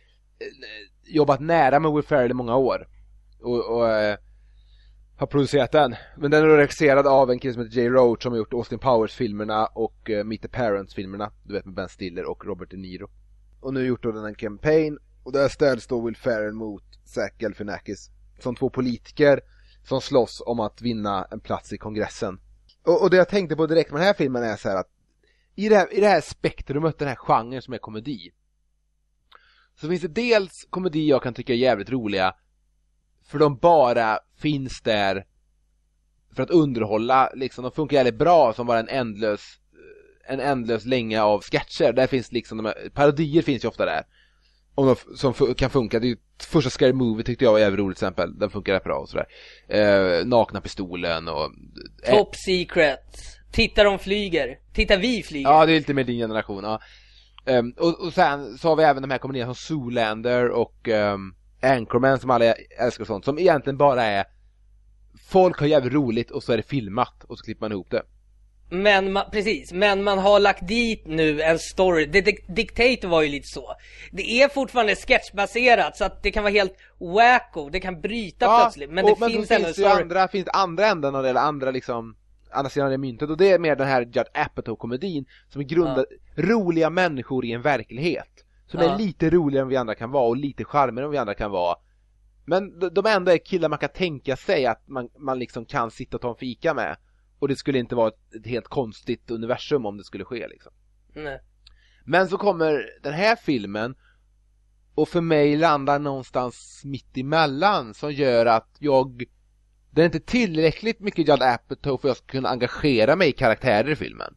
jobbat nära med Will Ferrell i många år och, och äh, har producerat den. Men den är regisserad av en kille som heter Jay Roach som har gjort Austin Powers-filmerna och äh, Meet the Parents-filmerna, du vet, med Ben Stiller och Robert De Niro. Och nu har gjort då den en campaign och där ställs då Will Ferrell mot Zach Galifianakis som två politiker som slåss om att vinna en plats i kongressen. Och, och det jag tänkte på direkt med den här filmen är så här att I det, här, I det här spektrumet, den här genren som är komedi, så finns det dels komedi jag kan tycka är jävligt roliga för de bara finns där för att underhålla, liksom, de funkar jävligt bra som bara en ändlös en ändlös länga av sketcher. Där finns liksom, de här, parodier finns ju ofta där om de, som f- kan funka. Det är ju, första Scary Movie tyckte jag var jävligt roligt till exempel, den funkar rätt bra och sådär. Eh, Nakna pistolen och eh. Top Secret. Titta de flyger. Titta vi flyger. Ja, det är lite med din generation, ja. Um, och, och sen så har vi även de här komedierna som Zoolander och um, Anchorman som alla älskar och sånt. Som egentligen bara är folk har jävligt roligt och så är det filmat och så klipper man ihop det. Men man, precis, men man har lagt dit nu en story. The Dictator var ju lite så. Det är fortfarande sketchbaserat så att det kan vara helt wacko. Det kan bryta ja, plötsligt. Men och, det men finns så ändå finns en det story. andra, finns det andra änden av det, eller andra liksom andra sidan av det myntet, och det är mer den här Judd Apatow-komedin som är grundad ja. roliga människor i en verklighet som ja. är lite roligare än vi andra kan vara och lite charmigare än vi andra kan vara, men de ändå är killar man kan tänka sig att man, man liksom kan sitta och ta en fika med, och det skulle inte vara ett, ett helt konstigt universum om det skulle ske liksom. Nej. Men så kommer den här filmen och för mig landar någonstans mitt emellan som gör att jag det är inte tillräckligt mycket Judd Apatow för att jag ska kunna engagera mig i karaktärer i filmen.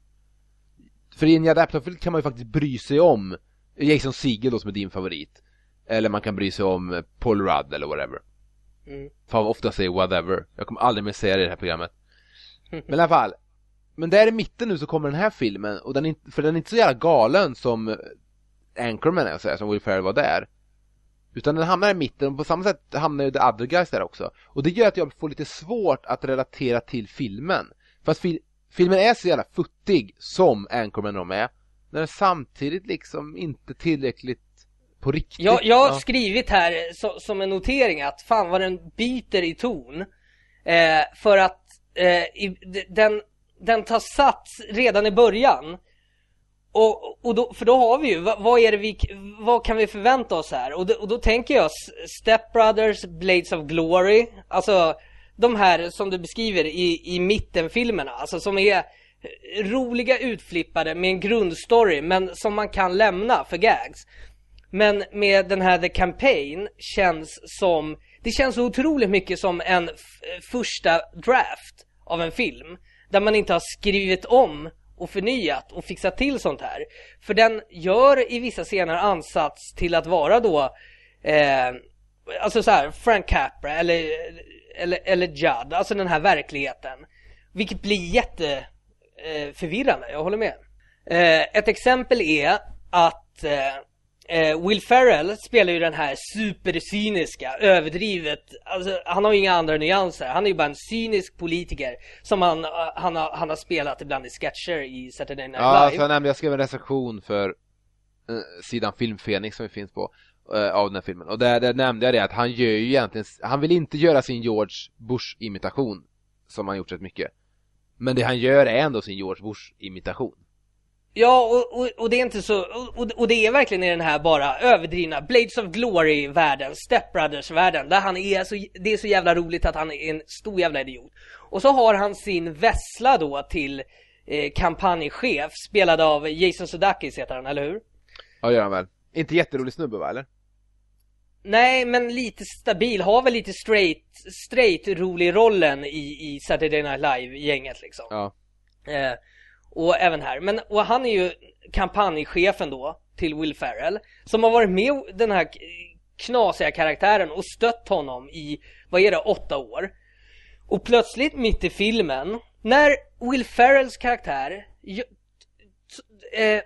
För i en Judd Apatow-film kan man ju faktiskt bry sig om Jason Segel då, som är din favorit. Eller man kan bry sig om Paul Rudd eller whatever. Mm. Fan, ofta säger whatever. Jag kommer aldrig mer säga det i det här programmet. Men i alla fall. Men där i mitten nu så kommer den här filmen. Och den är, för den är inte så jävla galen som Anchorman är, så här, som Will Ferrell var där. Utan den hamnar i mitten, och på samma sätt hamnar ju The Other Guys där också. Och det gör att jag får lite svårt att relatera till filmen. Fast fil- filmen är så jävla futtig som Anchorman de är. När den samtidigt liksom inte tillräckligt på riktigt. Jag, jag har ja. skrivit här så, som en notering att fan vad den byter i ton. Eh, för att eh, i, den, den tar sats redan i början. Och, och då, för då har vi ju, vad, vad är det vi, vad kan vi förvänta oss här? Och, då, och då tänker jag Step Brothers, Blades of Glory, alltså de här som du beskriver i, i mittenfilmerna, alltså som är roliga utflippade med en grundstory, men som man kan lämna för gags. Men med den här The Campaign känns som, det känns så otroligt mycket som en f- första draft av en film, där man inte har skrivit om och förnyat och fixat till sånt här. För den gör i vissa scener ansats till att vara då eh, alltså så här Frank Capra eller, eller, eller Judd, alltså den här verkligheten. Vilket blir jätte eh, förvirrande, jag håller med. Eh, ett exempel är att eh, Eh, Will Ferrell spelar ju den här supercyniska, överdrivet, alltså, han har ju inga andra nyanser. Han är ju bara en cynisk politiker som han, uh, han, har, han har spelat ibland i sketcher i Saturday Night Live. Ja, så jag nämnde, jag skrev en recension för uh, sidan Filmfenix som finns på uh, av den här filmen. Och där, där nämnde jag det att han gör ju egentligen, han vill inte göra sin George Bush-imitation som han gjort rätt mycket. Men det han gör är ändå sin George Bush-imitation. Ja, och, och, och det är inte så, och, och det är verkligen i den här bara överdrivna Blades of Glory-världen, Step Brothers-världen, där han är så, det är så jävla roligt att han är en stor jävla idiot. Och så har han sin vässla då till eh, kampanjchef, spelad av Jason Sudeikis heter han, eller hur? Ja, gör han väl. Inte jätterolig snubbe, va, eller? Nej, men lite stabil, har väl lite straight, straight rolig rollen i, i Saturday Night Live-gänget liksom. Ja. Eh, Och även här. Men, och han är ju kampanjchefen då till Will Ferrell, som har varit med den här knasiga karaktären och stött honom i, vad är det, åtta år. Och plötsligt mitt i filmen, när Will Ferrells karaktär ju, t, eh,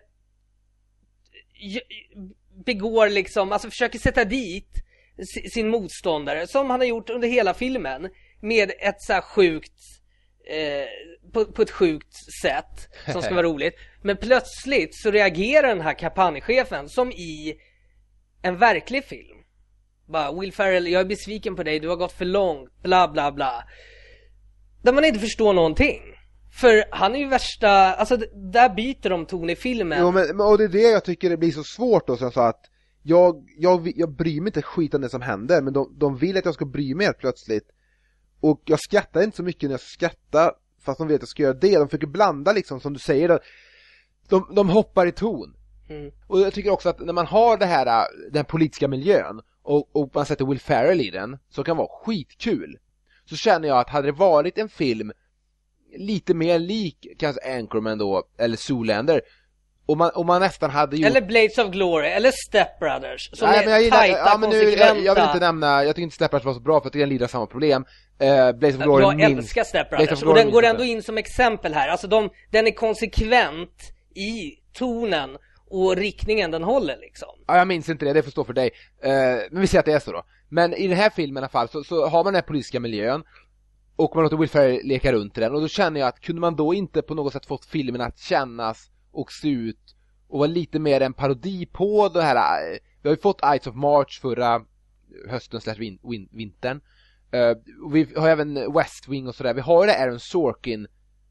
ju, begår liksom, alltså försöker sätta dit sin motståndare, som han har gjort under hela filmen, med ett så här sjukt eh, På, på ett sjukt sätt som ska vara roligt. Men plötsligt så reagerar den här kampanjchefen som i en verklig film. Bara, Will Ferrell, jag är besviken på dig, du har gått för långt, bla bla bla. Där man inte förstår någonting. För han är ju värsta, alltså där byter de ton i filmen. Jo, men, och det är det jag tycker det blir så svårt då, som jag sa att jag, jag, jag bryr mig inte skit om det som händer, men de, de vill att jag ska bry mig helt plötsligt. Och jag skrattar inte så mycket när jag skrattar, fast de vet att jag ska göra det. De försöker blanda liksom, som du säger. De, de hoppar i ton. Mm. Och jag tycker också att när man har det här, den politiska miljön och, och man sätter Will Ferrell i den, så kan det vara skitkul. Så känner jag att hade det varit en film lite mer lik kanske Anchorman då, eller Zoolander, och man, och man nästan hade gjort... Eller Blades of Glory, eller Step Brothers, som Nej, är men jag gillar, tajta, ja, men nu, konsekventa. jag, jag vill inte nämna, jag tycker inte Step Brothers var så bra, för att den lider samma problem. Uh, Blades of Glory jag minst, älskar Step Brothers, och den går ändå in som exempel här. Alltså de, den är konsekvent i tonen och riktningen den håller liksom. Ja, jag minns inte det, det får stå för dig. Uh, men vi säger att det är så då. Men i den här filmen i alla fall så, så har man den här politiska miljön, och man låter Will Ferrell leka runt i den. Och då känner jag att kunde man då inte på något sätt fått filmen att kännas och se ut och vara lite mer en parodi på det här. Vi har ju fått Ides of March förra hösten slash vin, vin, vintern. Uh, vi har även West Wing och sådär. Vi har ju det Aaron Sorkin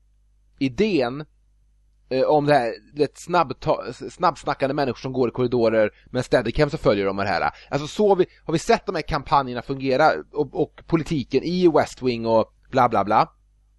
idén uh, om det här det snabbta, snabbsnackande människor som går i korridorer med steadicam så följer de det här. Alltså så vi, har vi sett de här kampanjerna fungera och, och politiken i West Wing och bla bla bla.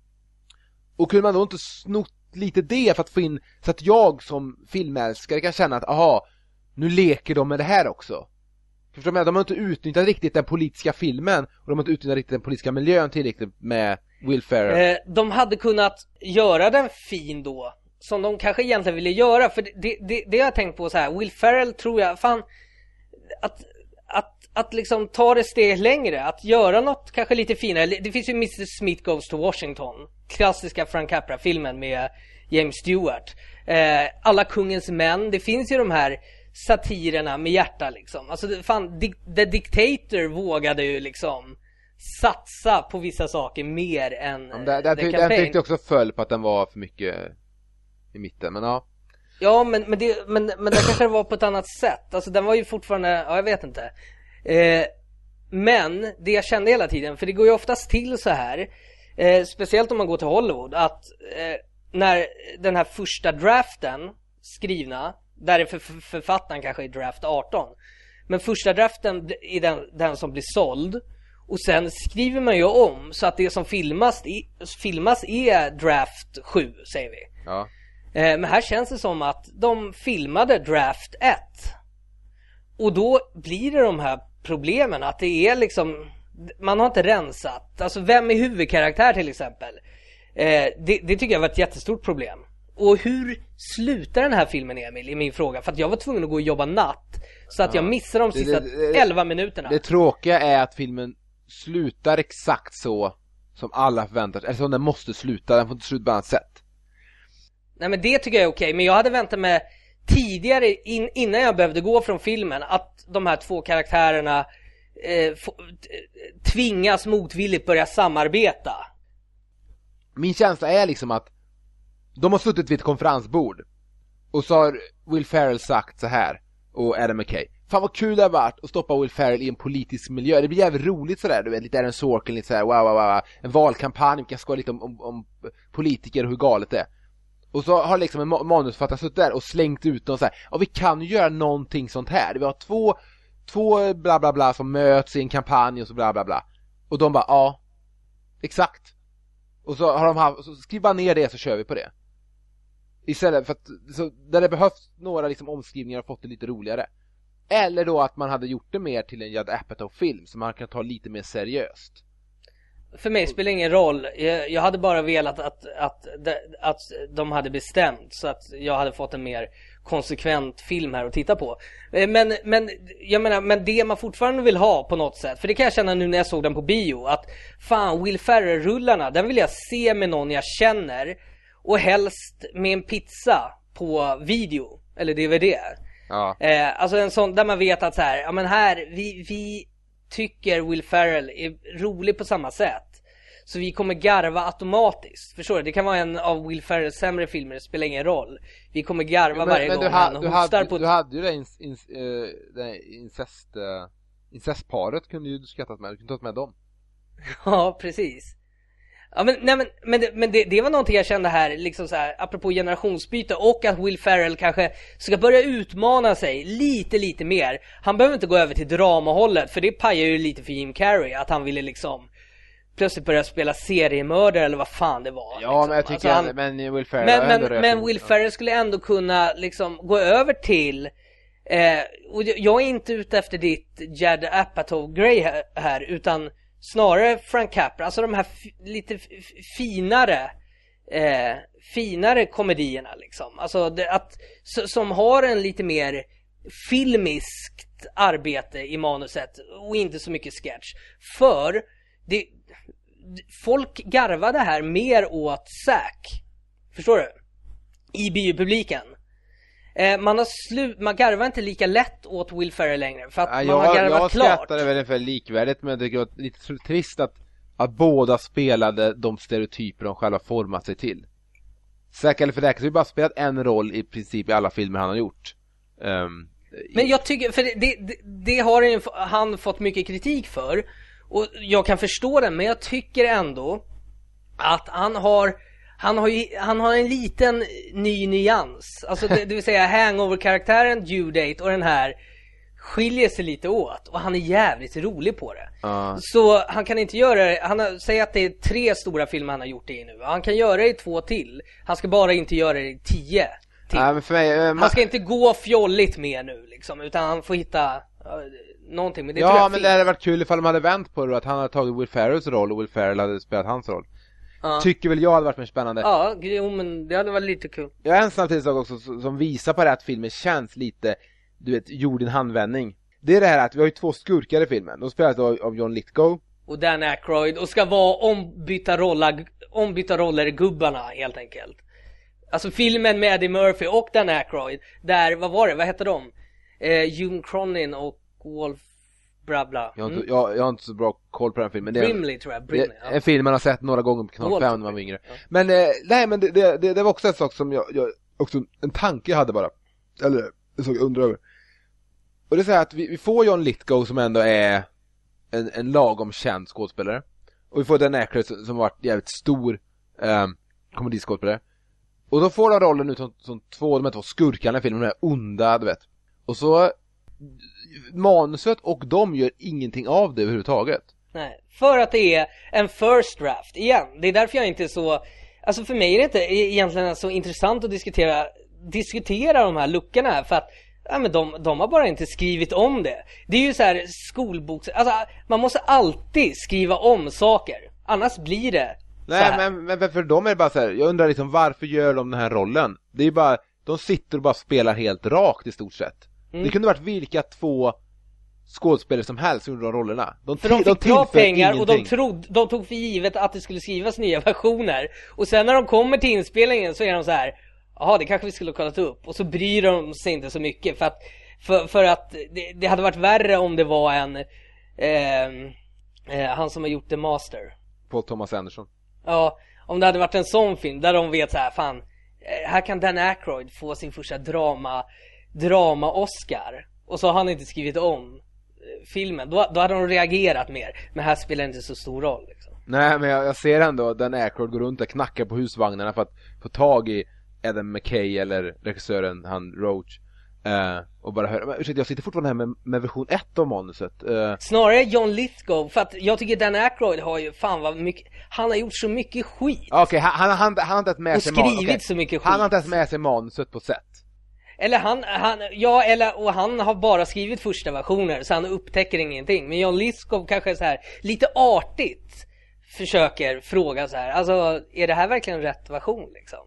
Och kunde man då inte snott lite det för att få in, så att jag som filmälskare kan känna att aha, nu leker de med det här också. Förstår du? De har inte utnyttjat riktigt den politiska filmen, och de har inte utnyttjat riktigt den politiska miljön tillräckligt med Will Ferrell. Eh, de hade kunnat göra den fin då, som de kanske egentligen ville göra. För det, det, det jag har tänkt på så här, Will Ferrell tror jag, fan, att, att, att liksom ta det steg längre, att göra något kanske lite finare. Det finns ju mister Smith Goes to Washington, klassiska Frank Capra-filmen med James Stewart. Eh, Alla kungens män, det finns ju de här satirerna med hjärta liksom. Alltså fan, The Dictator vågade ju liksom satsa på vissa saker mer än ja, där, där, The Campaign. Den tyckte också föll på att den var för mycket i mitten, men ja. Ja, men, men, det, men, men det kanske var på ett annat sätt. Alltså den var ju fortfarande, ja jag vet inte. Eh, men det jag kände hela tiden, för det går ju oftast till så här, eh, speciellt om man går till Hollywood, att eh, när den här första draften skrivna, där är för, för, författaren kanske i draft arton, men första draften är den, den som blir såld, och sen skriver man ju om så att det som filmas, filmas är draft sju, säger vi. Ja. eh, Men här känns det som att de filmade draft ett, och då blir det de här problemen, att det är liksom, man har inte rensat. Alltså vem är huvudkaraktär till exempel? eh, det, det tycker jag var ett jättestort problem. och hur slutar den här filmen, Emil, i min fråga? För att jag var tvungen att gå och jobba natt, så att ja. jag missade de sista det, det, det, elva minuterna. Det tråkiga är att filmen slutar exakt så som alla förväntar sig. Eller som den måste sluta, den får inte sluta på annat sätt. Nej, men det tycker jag är okej. Men jag hade väntat med tidigare, in, innan jag behövde gå från filmen, att de här två karaktärerna eh, få, tvingas motvilligt börja samarbeta. Min känsla är liksom att de har suttit vid ett konferensbord och så har Will Ferrell sagt så här, och Adam McKay: fan vad kul det har varit att stoppa Will Ferrell i en politisk miljö. Det blir jävligt roligt sådär, du vet, lite Aaron Sorkin, lite såhär, wow, wow, wow, en valkampanj, vi kan skoja lite om, om, om politiker och hur galet det är. Och så har liksom en manusfattare suttit där och slängt ut dem så här: och vi kan ju göra någonting sånt här. Vi har två, två bla bla bla som möts i en kampanj och så bla bla bla. Och de bara, ja, exakt. Och så har de haft, så skriva ner det så kör vi på det. Istället för att, så där det behövs några liksom omskrivningar och fått det lite roligare. Eller då att man hade gjort det mer till en Judd Apatow-film som man kan ta lite mer seriöst. För mig spelar ingen roll. Jag, jag hade bara velat att, att, att de hade bestämt, så att jag hade fått en mer konsekvent film här att titta på. Men, men, jag menar, men det man fortfarande vill ha på något sätt, för det kan jag känna nu när jag såg den på bio, att fan, Will Ferrell-rullarna, den vill jag se med någon jag känner, och helst med en pizza på video eller D V D. Ja. Eh, alltså en sån där man vet att så här, ja men här, vi, vi tycker Will Ferrell är rolig på samma sätt, så vi kommer garva automatiskt. Förstår du? Det kan vara en av Will Ferrells sämre filmer, det spelar ingen roll. Vi kommer garva men, varje men gång han hostar hade, på... Du hade ju det, in, in, uh, det incest, uh, incestparet kunde ju du skrattat med. Du kunde ta med dem. Ja, precis. Ja, men, nej, men, men, det, men det, det var någonting jag kände här, liksom så här, apropå generationsbyte, och att Will Ferrell kanske ska börja utmana sig lite, lite mer. Han behöver inte gå över till dramahållet, för det pajar ju lite för Jim Carrey, att han ville liksom plötsligt börja spela seriemördare eller vad fan det var. Ja, liksom. men jag tycker alltså, han, men Will Ferrell Men, men, men Will Ferrell skulle ändå kunna liksom gå över till eh, och jag är inte ute efter ditt Judd Apatow-grej här, här, utan snarare Frank Capra, alltså de här f- lite f- finare eh, finare komedierna liksom. Alltså det, att, s- som har en lite mer filmiskt arbete i manuset och inte så mycket sketch. För det, folk garvade här mer åt Zack. Förstår du? I biopubliken. Eh, man har slut, man garvar inte lika lätt åt Will Ferrell längre, för att ja, man jag, har garvat jag klart. Jag skrattar väl för likvärdigt, men det var lite trist att, att båda spelade de stereotyper de själva format sig till. Zack Galifianakis har ju bara spelat en roll i princip i alla filmer han har gjort. Um, men jag tycker, för det, det, det har han fått mycket kritik för, och jag kan förstå det, men jag tycker ändå att han har Han har ju, han har en liten ny nyans. Alltså det, det vill säga Hangover-karaktären, Due Date och den här skiljer sig lite åt. Och han är jävligt rolig på det. Uh. Så han kan inte göra det. Han har, säger att det är tre stora filmer han har gjort det i nu. Han kan göra det i två till. Han ska bara inte göra det i tio till. Uh, men för mig, uh, man... Han ska inte gå fjolligt med nu liksom, utan han får hitta uh, någonting. Men det ja, tror jag men det hade varit kul ifall de hade vänt på det, att han hade tagit Will Ferrells roll och Will Ferrell hade spelat hans roll. Uh. Tycker väl jag hade varit mer spännande. Ja, jo, men det hade varit lite kul. Jag har en samtidigt sak också som visar på det att filmen känns lite, du vet, gjord i en handvändning. Det är det här att vi har ju två skurkar i filmen. De spelas av, av John Lithgow och Dan Aykroyd, och ska vara ombytta roller, ombytta roller gubbarna helt enkelt. Alltså filmen med Eddie Murphy och Dan Aykroyd, där, vad var det, vad hette de? Eh, June Cronin och Wolf Bla bla. Jag, har inte, jag, jag har inte så bra koll på den filmen. Det är Brimley, en, tror jag. Brimley, det är en film man har sett några gånger på kanal fem när man var yngre. Ja. Men eh, nej, men det, det, det, det var också en sak som jag, jag också en tanke jag hade bara. Eller en sak jag undrar över. Och det är så här att vi, vi får John Lithgow som ändå är en, en lagom känd skådespelare. Och vi får Dan Aykroyd som, som har varit jävligt stor eh, komediskådespelare. Och då får de rollen nu som, som två, de här två skurkarna i filmen, de här onda, du vet. Och så manuset och de gör ingenting av det överhuvudtaget. Nej, för att det är en first draft igen. Det är därför jag inte är så, alltså för mig är det inte egentligen så intressant att diskutera diskutera de här luckorna här, för att ja, men de, de har bara inte skrivit om det. Det är ju så här skolboks, alltså man måste alltid skriva om saker, annars blir det Nej, men, men för dem är det bara så här, jag undrar liksom varför gör de den här rollen? Det är ju bara, de sitter och bara spelar helt rakt i stort sett. Mm. Det kunde varit vilka två skådespelare som helst som gjorde de rollerna. De, för de fick bra pengar ingenting. Och de, trodde, de tog för givet att det skulle skrivas nya versioner. Och sen när de kommer till inspelningen så är de så här, jaha, det kanske vi skulle ha kollat upp. Och så bryr de sig inte så mycket. För att, för, för att det, det hade varit värre om det var en eh, eh, han som har gjort The Master, Paul Thomas Anderson. Ja, om det hade varit en sån film där de vet så här, fan, här kan Dan Aykroyd få sin första drama drama Oscar. Och så har han inte skrivit om filmen, då, då hade de reagerat mer. Men här spelar det inte så stor roll liksom. Nej, men jag, jag ser ändå Dan Aykroyd går runt och knackar på husvagnarna för att få tag i Adam McKay eller regissören, han Roach, uh, och bara höra, men, ursäkta, jag sitter fortfarande här med, med version ett av manuset. uh. Snarare John Lithgow, för att jag tycker Dan Aykroyd har ju, fan vad mycket, han har gjort så mycket skit. Okej, okay, han, han, han, han har inte med och sig skrivit okay. så mycket skit. Han har inte ens med sig manuset på sätt. Eller han, han, ja, eller, och han har bara skrivit första versioner, så han upptäcker ingenting. Men John Lithgow kanske så här lite artigt försöker fråga så här, alltså, är det här verkligen rätt version liksom?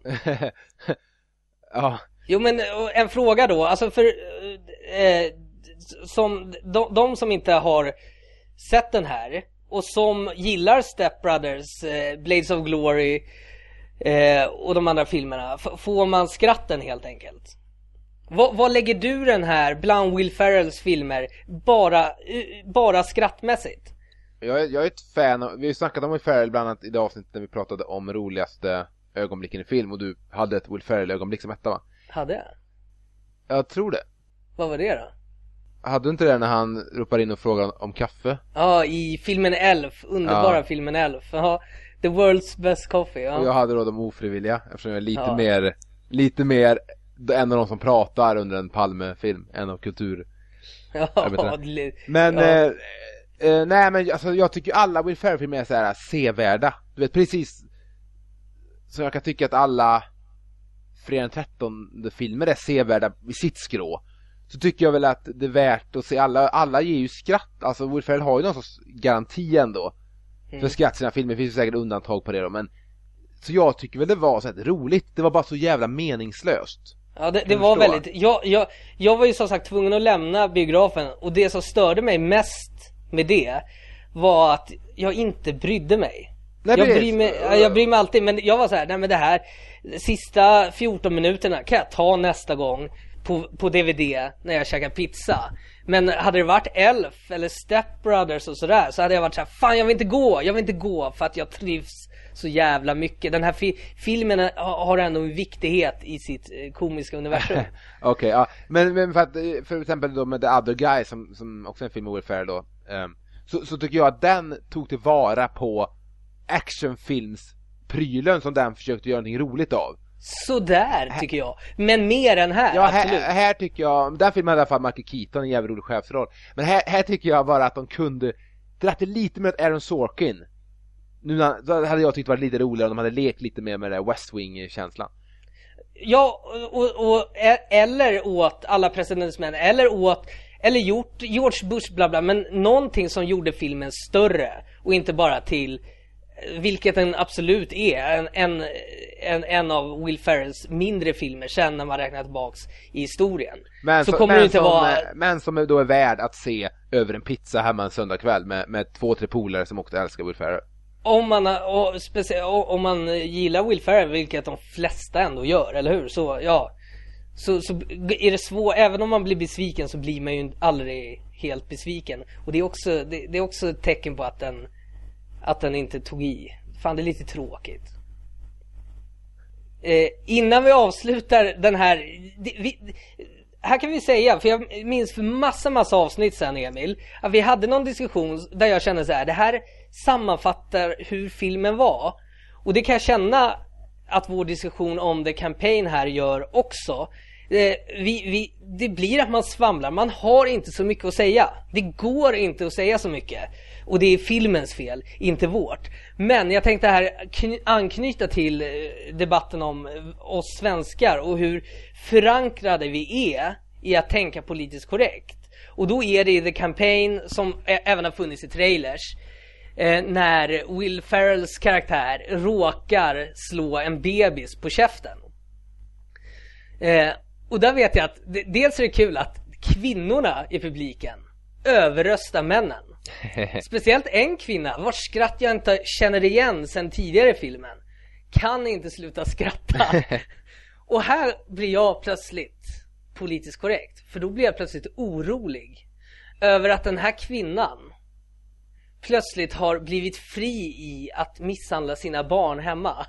Ja. Jo, men en fråga då, alltså för eh, som de, de som inte har sett den här och som gillar Step Brothers, eh, Blades of Glory eh, och de andra filmerna, f- får man skratten helt enkelt? Vad, vad lägger du den här bland Will Ferrells filmer bara, bara skrattmässigt? Jag är, jag är ett fan av, vi har snackat om Will Ferrell bland annat i det avsnittet när vi pratade om roligaste ögonblicken i film, och du hade ett Will Ferrell ögonblick som etta, va? Hade jag? Jag tror det. Vad var det då? Hade du inte det när han ropar in och frågar om kaffe? Ja, i filmen Elf, underbara ja. filmen Elf. Ja, The World's Best Coffee. Ja. Och jag hade då de ofrivilliga, eftersom jag är lite ja. mer lite mer en av de som pratar under en Palme-film, en av kultur. Ja, men ja. Eh, eh, nej, men alltså, jag tycker alla Will Ferrell-filmer är så här sevärda. Du vet, precis så jag kan tycka att alla Fredag den trettonde filmer är sevärda vid sitt skrå. Så tycker jag väl att det är värt att se, alla, alla ger ju skratt. Alltså Will Ferrell har ju någon sorts garanti ändå mm. för skratt i sina filmer. Det finns ju säkert undantag på det då, men så jag tycker väl det var så här roligt. Det var bara så jävla meningslöst. Ja, det, det var väldigt jag, jag, jag var ju som sagt tvungen att lämna biografen. Och det som störde mig mest med det var att jag inte brydde mig. Nej, jag, bryr mig jag bryr mig alltid. Men jag var så här, nej men det här sista fjorton minuterna kan jag ta nästa gång på, på D V D när jag käkar pizza. Men hade det varit Elf eller Step Brothers och sådär, så hade jag varit så här, fan jag vill inte gå, jag vill inte gå för att jag trivs så jävla mycket. Den här fi- filmen har ändå en viktighet i sitt komiska universum. Okej, okay, ja. Men, men för, att, för exempel då med The Other Guy, som, som också är en film med Will Ferrell då, um, så, så tycker jag att den tog tillvara på actionfilms-prylen som den försökte göra någonting roligt av. Så där tycker jag. Men mer än här, ja, absolut. Här, här tycker jag, den filmen hade i alla fall Michael Keaton en jävla rolig chefsroll. Men här, här tycker jag bara att de kunde dra det lite med Aaron Sorkin. Nu när, hade jag tyckt varit lite roligare om de hade lekt lite mer med det West Wing-känslan. Ja, och, och, eller åt alla presidentsmän, eller åt, eller gjort George Bush bla bla, men någonting som gjorde filmen större och inte bara till, vilket den absolut är, en, en, en, en av Will Ferrells mindre filmer sen när man räknar tillbaks i historien. Men, så, så kommer men, det inte som, vara... men som då är värd att se över en pizza hemma en söndagkväll med, med två, tre polare som också älskar Will Ferrell. Om man, och specie- om man gillar Will Ferrell, vilket de flesta ändå gör, eller hur? Så ja, så, så är det svårt, även om man blir besviken så blir man ju aldrig helt besviken. Och det är också, det, det är också ett tecken på att den, att den inte tog i. Fan, det är lite tråkigt. Eh, innan vi avslutar den här, det, vi, här kan vi säga, för jag minns för massa massa avsnitt sen, Emil, att vi hade någon diskussion där jag kände så här, det här sammanfattar hur filmen var. Och det kan jag känna att vår diskussion om The Campaign här gör också. Eh, vi, vi, det blir att man svamlar, man har inte så mycket att säga. Det går inte att säga så mycket. Och det är filmens fel, inte vårt. Men jag tänkte här kny- anknyta till debatten om oss svenskar och hur förankrade vi är i att tänka politiskt korrekt. Och då är det The Campaign, som ä- även har funnits i trailers, eh, när Will Ferrells karaktär råkar slå en bebis på käften. Eh, och där vet jag att d- dels är det kul att kvinnorna i publiken överröstar männen. Speciellt en kvinna vars skratt jag inte känner igen sen tidigare i filmen kan inte sluta skratta. Och här blir jag plötsligt politiskt korrekt, för då blir jag plötsligt orolig över att den här kvinnan plötsligt har blivit fri i att misshandla sina barn hemma.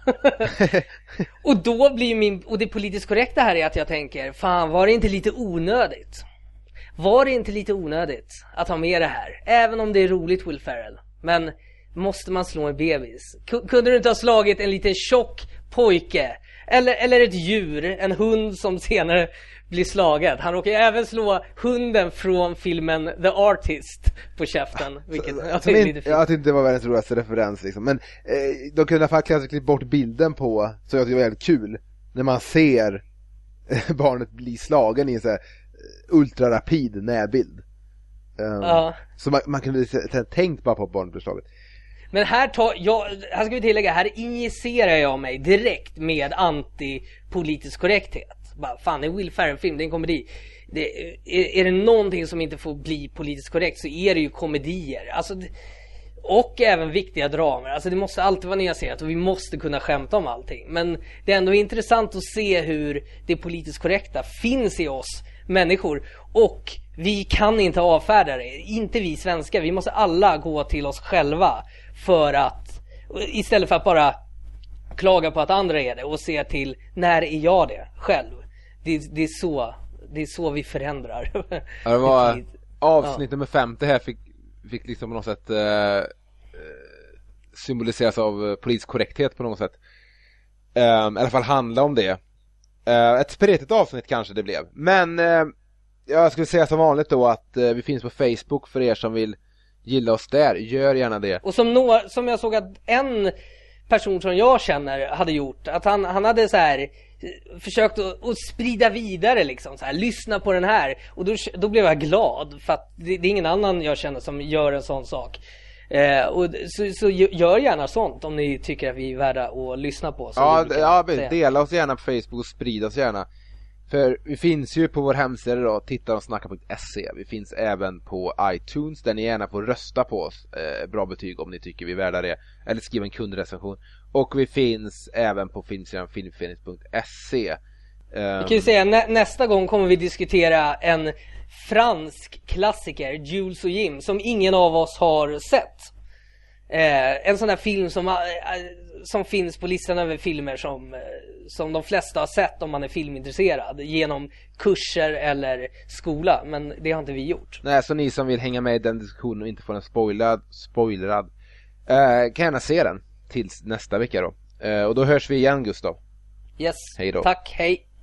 Och då blir min, och det politiskt korrekta här är att jag tänker, fan, var det inte lite onödigt? Var det inte lite onödigt att ha med det här? Även om det är roligt, Will Ferrell. Men måste man slå en bebis? K- kunde du inte ha slagit en liten tjock pojke? Eller, eller ett djur, en hund som senare blir slaget. Han råkar även slå hunden från filmen The Artist på käften. Vilket, Så, ja, som det är in, lite fint. jag tyckte inte det var världens roligaste referens liksom. Men eh, de kunde i alla fall kanske klippa bort bilden på, så jag tyckte det var väldigt kul när man ser barnet bli slagen i en så här ultrarapid närbild. Um, Ja. Så man, man kunde t- tänkt bara på barnet blir slaget. Men här, tar jag, här ska vi tillägga, här injicerar jag mig direkt med antipolitisk korrekthet. Bara, fan, det är Will Ferrell-film, det är en komedi. Det, är, är det någonting som inte får bli politiskt korrekt så är det ju komedier. Alltså, och även viktiga dramer. Alltså det måste alltid vara nyanserat och vi måste kunna skämta om allting. Men det är ändå intressant att se hur det politiskt korrekta finns i oss människor. Och vi kan inte avfärda det. Inte vi svenskar. Vi måste alla gå till oss själva för att, istället för att bara klaga på att andra är det och se till, när är jag det själv? Det, det är så det är så vi förändrar. Ja, det var avsnitt nummer femtio här fick, fick liksom på något sätt eh, symboliseras av politisk korrekthet på något sätt. Eh, I alla fall handla om det. Eh, ett spretigt avsnitt kanske det blev. Men eh, jag skulle säga som vanligt då att eh, vi finns på Facebook för er som vill gilla oss där. Gör gärna det. Och som, nå, som jag såg att en person som jag känner hade gjort, att han, han hade så här försökt att, att sprida vidare liksom, så här, lyssna på den här, och då, då blev jag glad för att det, det är ingen annan jag känner som gör en sån sak. Eh, och så, så gör gärna sånt om ni tycker att vi är värda att lyssna på. Ja, ja, dela oss gärna på Facebook och sprida oss gärna. För vi finns ju på vår hemsida då, titta och snacka punkt se. Vi finns även på iTunes där ni gärna får rösta på oss. Eh, bra betyg om ni tycker vi är värda det. Eller skriva en kundrecension. Och vi finns även på filmsidan filmfenix punkt se. Um, vi kan ju säga nä- nästa gång kommer vi diskutera en fransk klassiker, Jules och Jim, som ingen av oss har sett. Eh, en sån där film som, eh, som finns på listan över filmer som, eh, som de flesta har sett om man är filmintresserad genom kurser eller skola, men det har inte vi gjort. Nej, så ni som vill hänga med i den diskussionen och inte få den spoilad, spoilerad eh, kan gärna se den tills nästa vecka då. Eh, och då hörs vi igen, Gustav. Yes, hej då. Tack, hej.